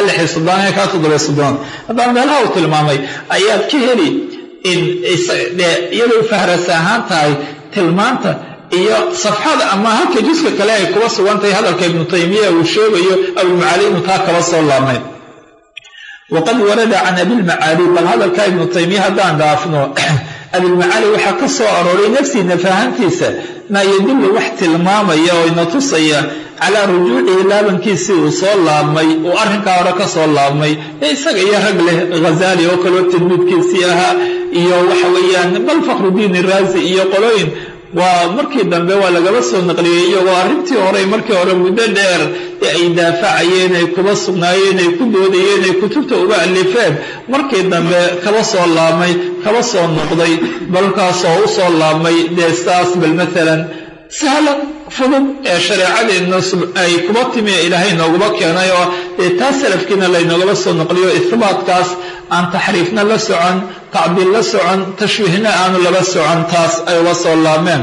7 haddaan meelaha uu tilmaamay ayaad ka heli in iyadoo fahras ahaan tahay tilmaanta iyo safxada ama halka jiska kale ay kuba sugantahay hadalka ibnu taymiya uu sheegayo abulmacaali inuu taa kaba soo laabmay waqad warada can abilmacaali bal hadalka ibnu taymiya haddaan dhaafno abilmacaali waxaa ka soo arooray nafsiina fahantiisa maa yadullu wax tilmaamaya oo ina tusaya calaa rujuucihi laabankiisii uu soo laabmay uu arrinkaa hore ka soo laabmay isaga iyo rag leh ghazaali oo kaleo tilmiidkiisii ahaa iyo waxa weeyaan bal fakhrudiin iraazi iyo qolooyin waa markii dambe waa lagaba soo naqliyey iyagoo arrintii hore markii hore muddo dheer ee ay daafacayeen ay kuba sugnaayeen ay ku doodayeen ay kutubta uga alifeen markii dambe kaba soo laabmay kaba soo noqday balkaasoo u soo laabmay dee saas bal maalan sahlan fudud ee shareecadeenna ay kuba timi ee ilaahay nooguma keenay oo taa salafkiina laynoogaba soo naqliyo ihbaatkaas aan taxriifna la socon tacdiil la socon tashwiihna aanu laba socon taas ay uga soo laabmeen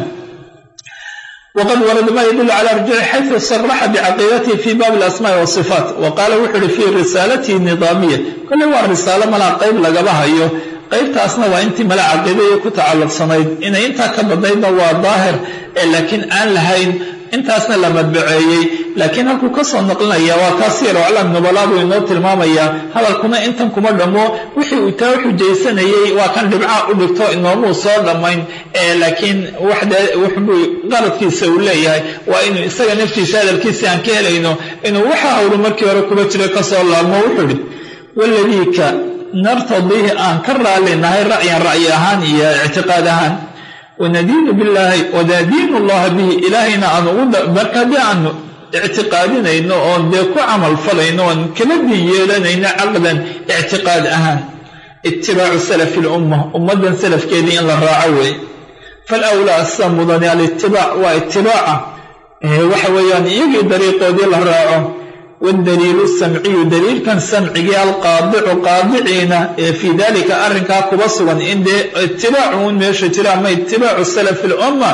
waqad warada maa yadullu calaa rujui xayثu saraxa bicaqiidatihi fi baabi alasmaa'i wasifaat wa qaala wuxu uhi fii risaalatihi nidaamiya kolley waa risaalo malaa qayb lagaba hayo qaybtaasna waa intii mala caqiidaya ku tacalluqsanayd inay intaa ka badnaydna waa daahir laakiin aan lahayn intaasna la madbaceeyey laakiin halkuu ka soo naqlinaya waa taasiir aclaam nubala buu inoo tilmaamaya hadalkuna intan kuma dhammo wixii uu taa xujaysanayay waa kan dhibca u dhigto inoomuu soo dhammayn laakiin wuxuu qaladkiisa uu leeyahay waa inuu isaga naftiisa hadalkiisa aan ka helayno inuu waxa hawru markii hore kuba jira ka soo laabmo wuxuu yidhi waladiika nartadiihi aan ka raallinahay ra'yan ra'yi ahaan iyo ictiqaad ahaan wanadiinu billaahi wadadiinu allaha bihi ilaahayna aan ugu marka haddii aanu ictiqaadinayno oon dee ku camal falayno oon kala din yeelanayno caqdan ictiqaad ahaan itibaacu salafi lumma ummaddan salafkeedii in la raaco weeye falawlaa asa mudani alitibaac waa itibaaca waxa weeyaan iyagii dariiqoodii la raaco waaldaliilu samciyu daliilkan samcigii alqaadicu qaadiciina fii dalika arrinkaa kuba sugan in dee itibaacuun meesha jira ama itibaacu salafi lumma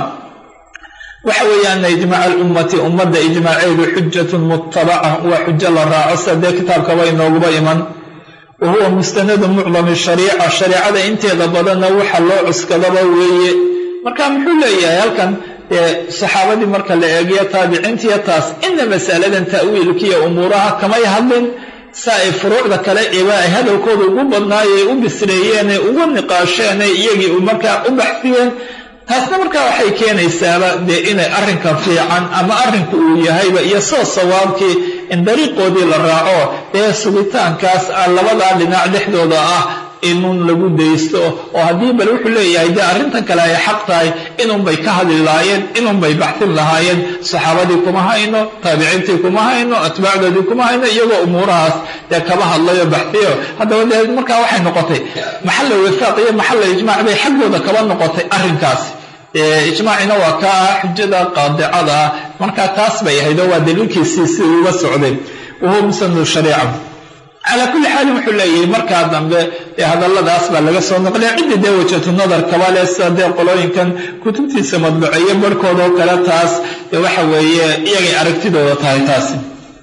waxa weeye ana ijmaaca alummati ummadda ijmaaceedu xujatun mutabaca waa xujo la raaco sida dee kitaabkaba inooguba iman wa huwa mustanadu mucdami shariica shareecada inteeda badanna waxa loo cuskadaba weeye marka muxuu leeyahay halkan saxaabadii marka la eegiyo taabiciintiyo taas ina masaladan ta'wiilkiiyo umuuraha kamay hadlin saa ay furuucda kale iba ay hadalkooda ugu badnaayay u bisreeyeen ee ugu niqaasheen iyagii markaa u baxsiyeen taasna markaa waxay keenaysaaba dee inay arrinka fiican ama arrinku uu yahayba iyo soo sawaabkii in dariiqoodii la raaco dee sugitaankaas labadaa dhinac dhexdooda ah inuun lagu daysto oo haddii bal wuxuu leeyahay dee arrintan kale ay xaq tahay inuunbay ka hadli lahaayeen inuunbay baxsin lahaayeen saxaabadii kuma hayno taabiciintii kuma hayno atbaacdoodii kuma hayno iyagoo umuurahaas dee kaba hadlayo baxsiyo haddaba dee markaa waxay noqotay maxalla wifaaq iyo maxalla ijmaac bay xaggooda kaba noqotay arrinkaas ijmaacina waa ka xujada qaadicada ah markaa taas bay ahayd oo waa daliilkiisii si uga socday wahuwa musnadu shariica calaa kulli xaalin wuxuu leeyahay markaa dambe hadalladaas baa laga soo noqlaya ciddi dee wajhatu nadar kaba leh sida dee qolooyinkan kutubtiisa madbaceeyo barhkooda oo kale taas waxa weeye iyagay aragtidooda tahay taasi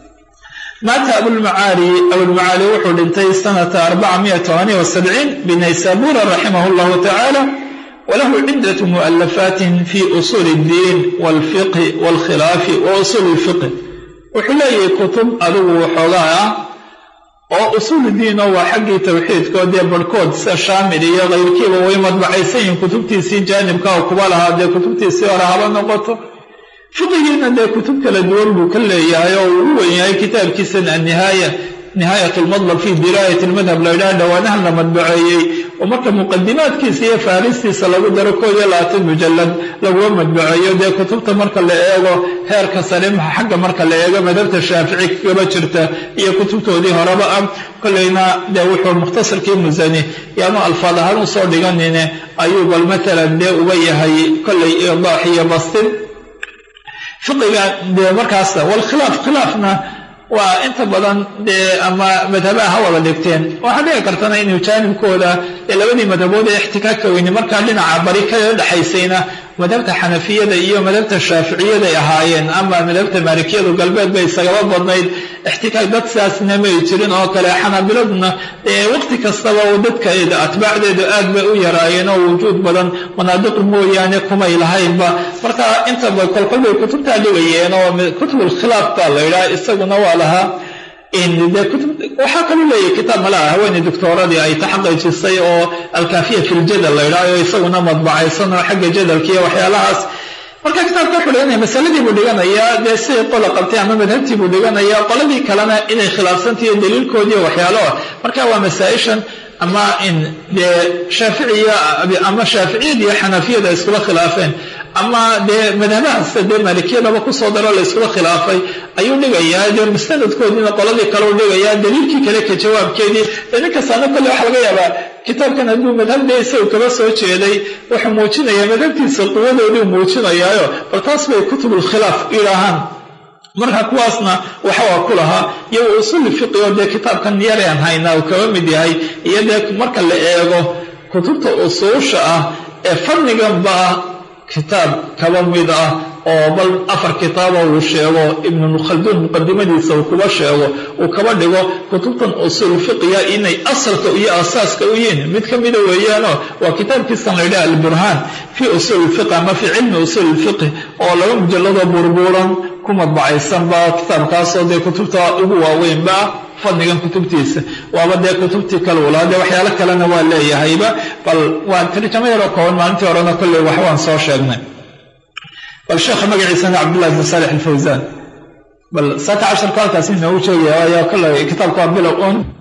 maata abulmacaali wuxuu dhintay sanata 478 binaysabura raximahu llahu tacaala walahu ciddatu mu'alafaatin fi usuuli اddiin wاlfiqhi wاlkhilaafi wa usuuli اlfiqhi wuxuu leeyahay kutub adigu waxoogaa ah oo usuul diin oo waa xaggii tawxiidkood dee barhkood sida shaamil iyo kayrkiiba way madbacaysan yihiin kutubtiisii jaanibka oo kuba lahaa dee kutubtiisii hore haba noqoto fiqigiina dee kutub kala duwan buu ka leeyahay oo uu u wen yahay kitaabkiisan annihaaya nihaayat almadlab fii diraayat almadhab la ydhaha dhawaanahan la madbaceeyey oo marka muqadimaadkiisa iyo faaristiisa lagu daro 21 mujallad laguma madbaceeyo dee kutubta marka la eego heerka salimaha xagga marka la eego madhabta shaafici kaba jirta iyo kutubtoodii horeba ah kollayna dee wuxuu mukhtasarkii musani yaanu alfaad ahaan usoo dhiganine ayuu bal matalan dee uga yahay kollay idaax iyo bastin fiqiga dee markaas khilaafna waa inta badan dee ama madhabaha ha wada dhigteen waxaa dhici kartana inuu jaanibkooda labadii madhabood ee ixtikaagka weyne markaa dhinaca bari ka dhexaysayna madhabta xanafiyada iyo madhabta shaaficiyada ay ahaayeen ama madhabta maalikiyadu galbeed bay isagaba badnayd ixtikaag dad sidaasna may jirin oo kale xanaabiladuna waqti kastaba dadka atbaacdeedu aad bay u yaraayeen oo wujuud badan manaadiq mooyaane kumay lahaynba marka intaba kolkolbay kutubtaa dhigayeen oo kutubulkhilaaf baa la yidhaha isaguna waa lahaa waxaa kaluu leeyahay kitaab malaha haweeney doctooradii ay taxaqiijisay oo alkaafiya fi ljadal la yidhaha oo isaguna madbacaysan oo xagga jadalka iyo waxyaalahaas marka kitaabka wuxuu dhiganaya masaladii buu dhiganayaa dee siday qola qabtay ama madhabtii buu dhiganayaa qoladii kalena inay khilaafsantahiyo daliilkoodiiyo waxyaaloa marka waa masaa-ishan ama in dee shaaficiya ama shaaficiyada iyo xanafiyada iskula khilaafeen ama dee madhabahaasta dee maalikiyadaba kusoo daro la iskula khilaafay ayuu dhigayaa dee mustanadkoodiina qoladii kaleu dhigayaa daliilkii kale ka jawaabkeedii ninkastaana kolle waxa laga yaabaa kitaabkan hadduu madhabdee isagu kaba soo jeeday wuxuu muujinayaa madhabtiisa quwadoodii muujinayaayo bal taas bay kutubulkhilaaf idhaahaan marka kuwaasna waxaa ku lahaa iyo usuuli fiqi oo dee kitaabkan yaraan haynaa uu kaba mid yahay iyo dee marka la eego kutubta usuusha ah ee fanniganba kitaab kaba mid ah oo bal 4 kitaabo uu sheego ibn khaldun muqaddimadiisa uu kuba sheego uu kaba dhigo kutubtan usul fiqhiga inay asalka iyo asaaska u yihiin mid kamid ah weeyaano waa kitaabkiisa la yiraahdo al-burhan fi usul fiqh ama fi ilmi usul fiqh oo laba mujallado burburan kuma bacaysan ba kitaabkaas oo de kutubta ugu waaweyn ba fadnigan kutubtiisa waaba de kutubtii kale walaade waxyaalo kalena waa leeyahayba bal waa tarjamada kooban maalintii horena kulli wax waan soo sheegnay bal sheekh magaciisa Abdullah ibn Salih al-Fawzan bal 19 kalkaas inuu sheegay ayaa kulli kitaabka bilow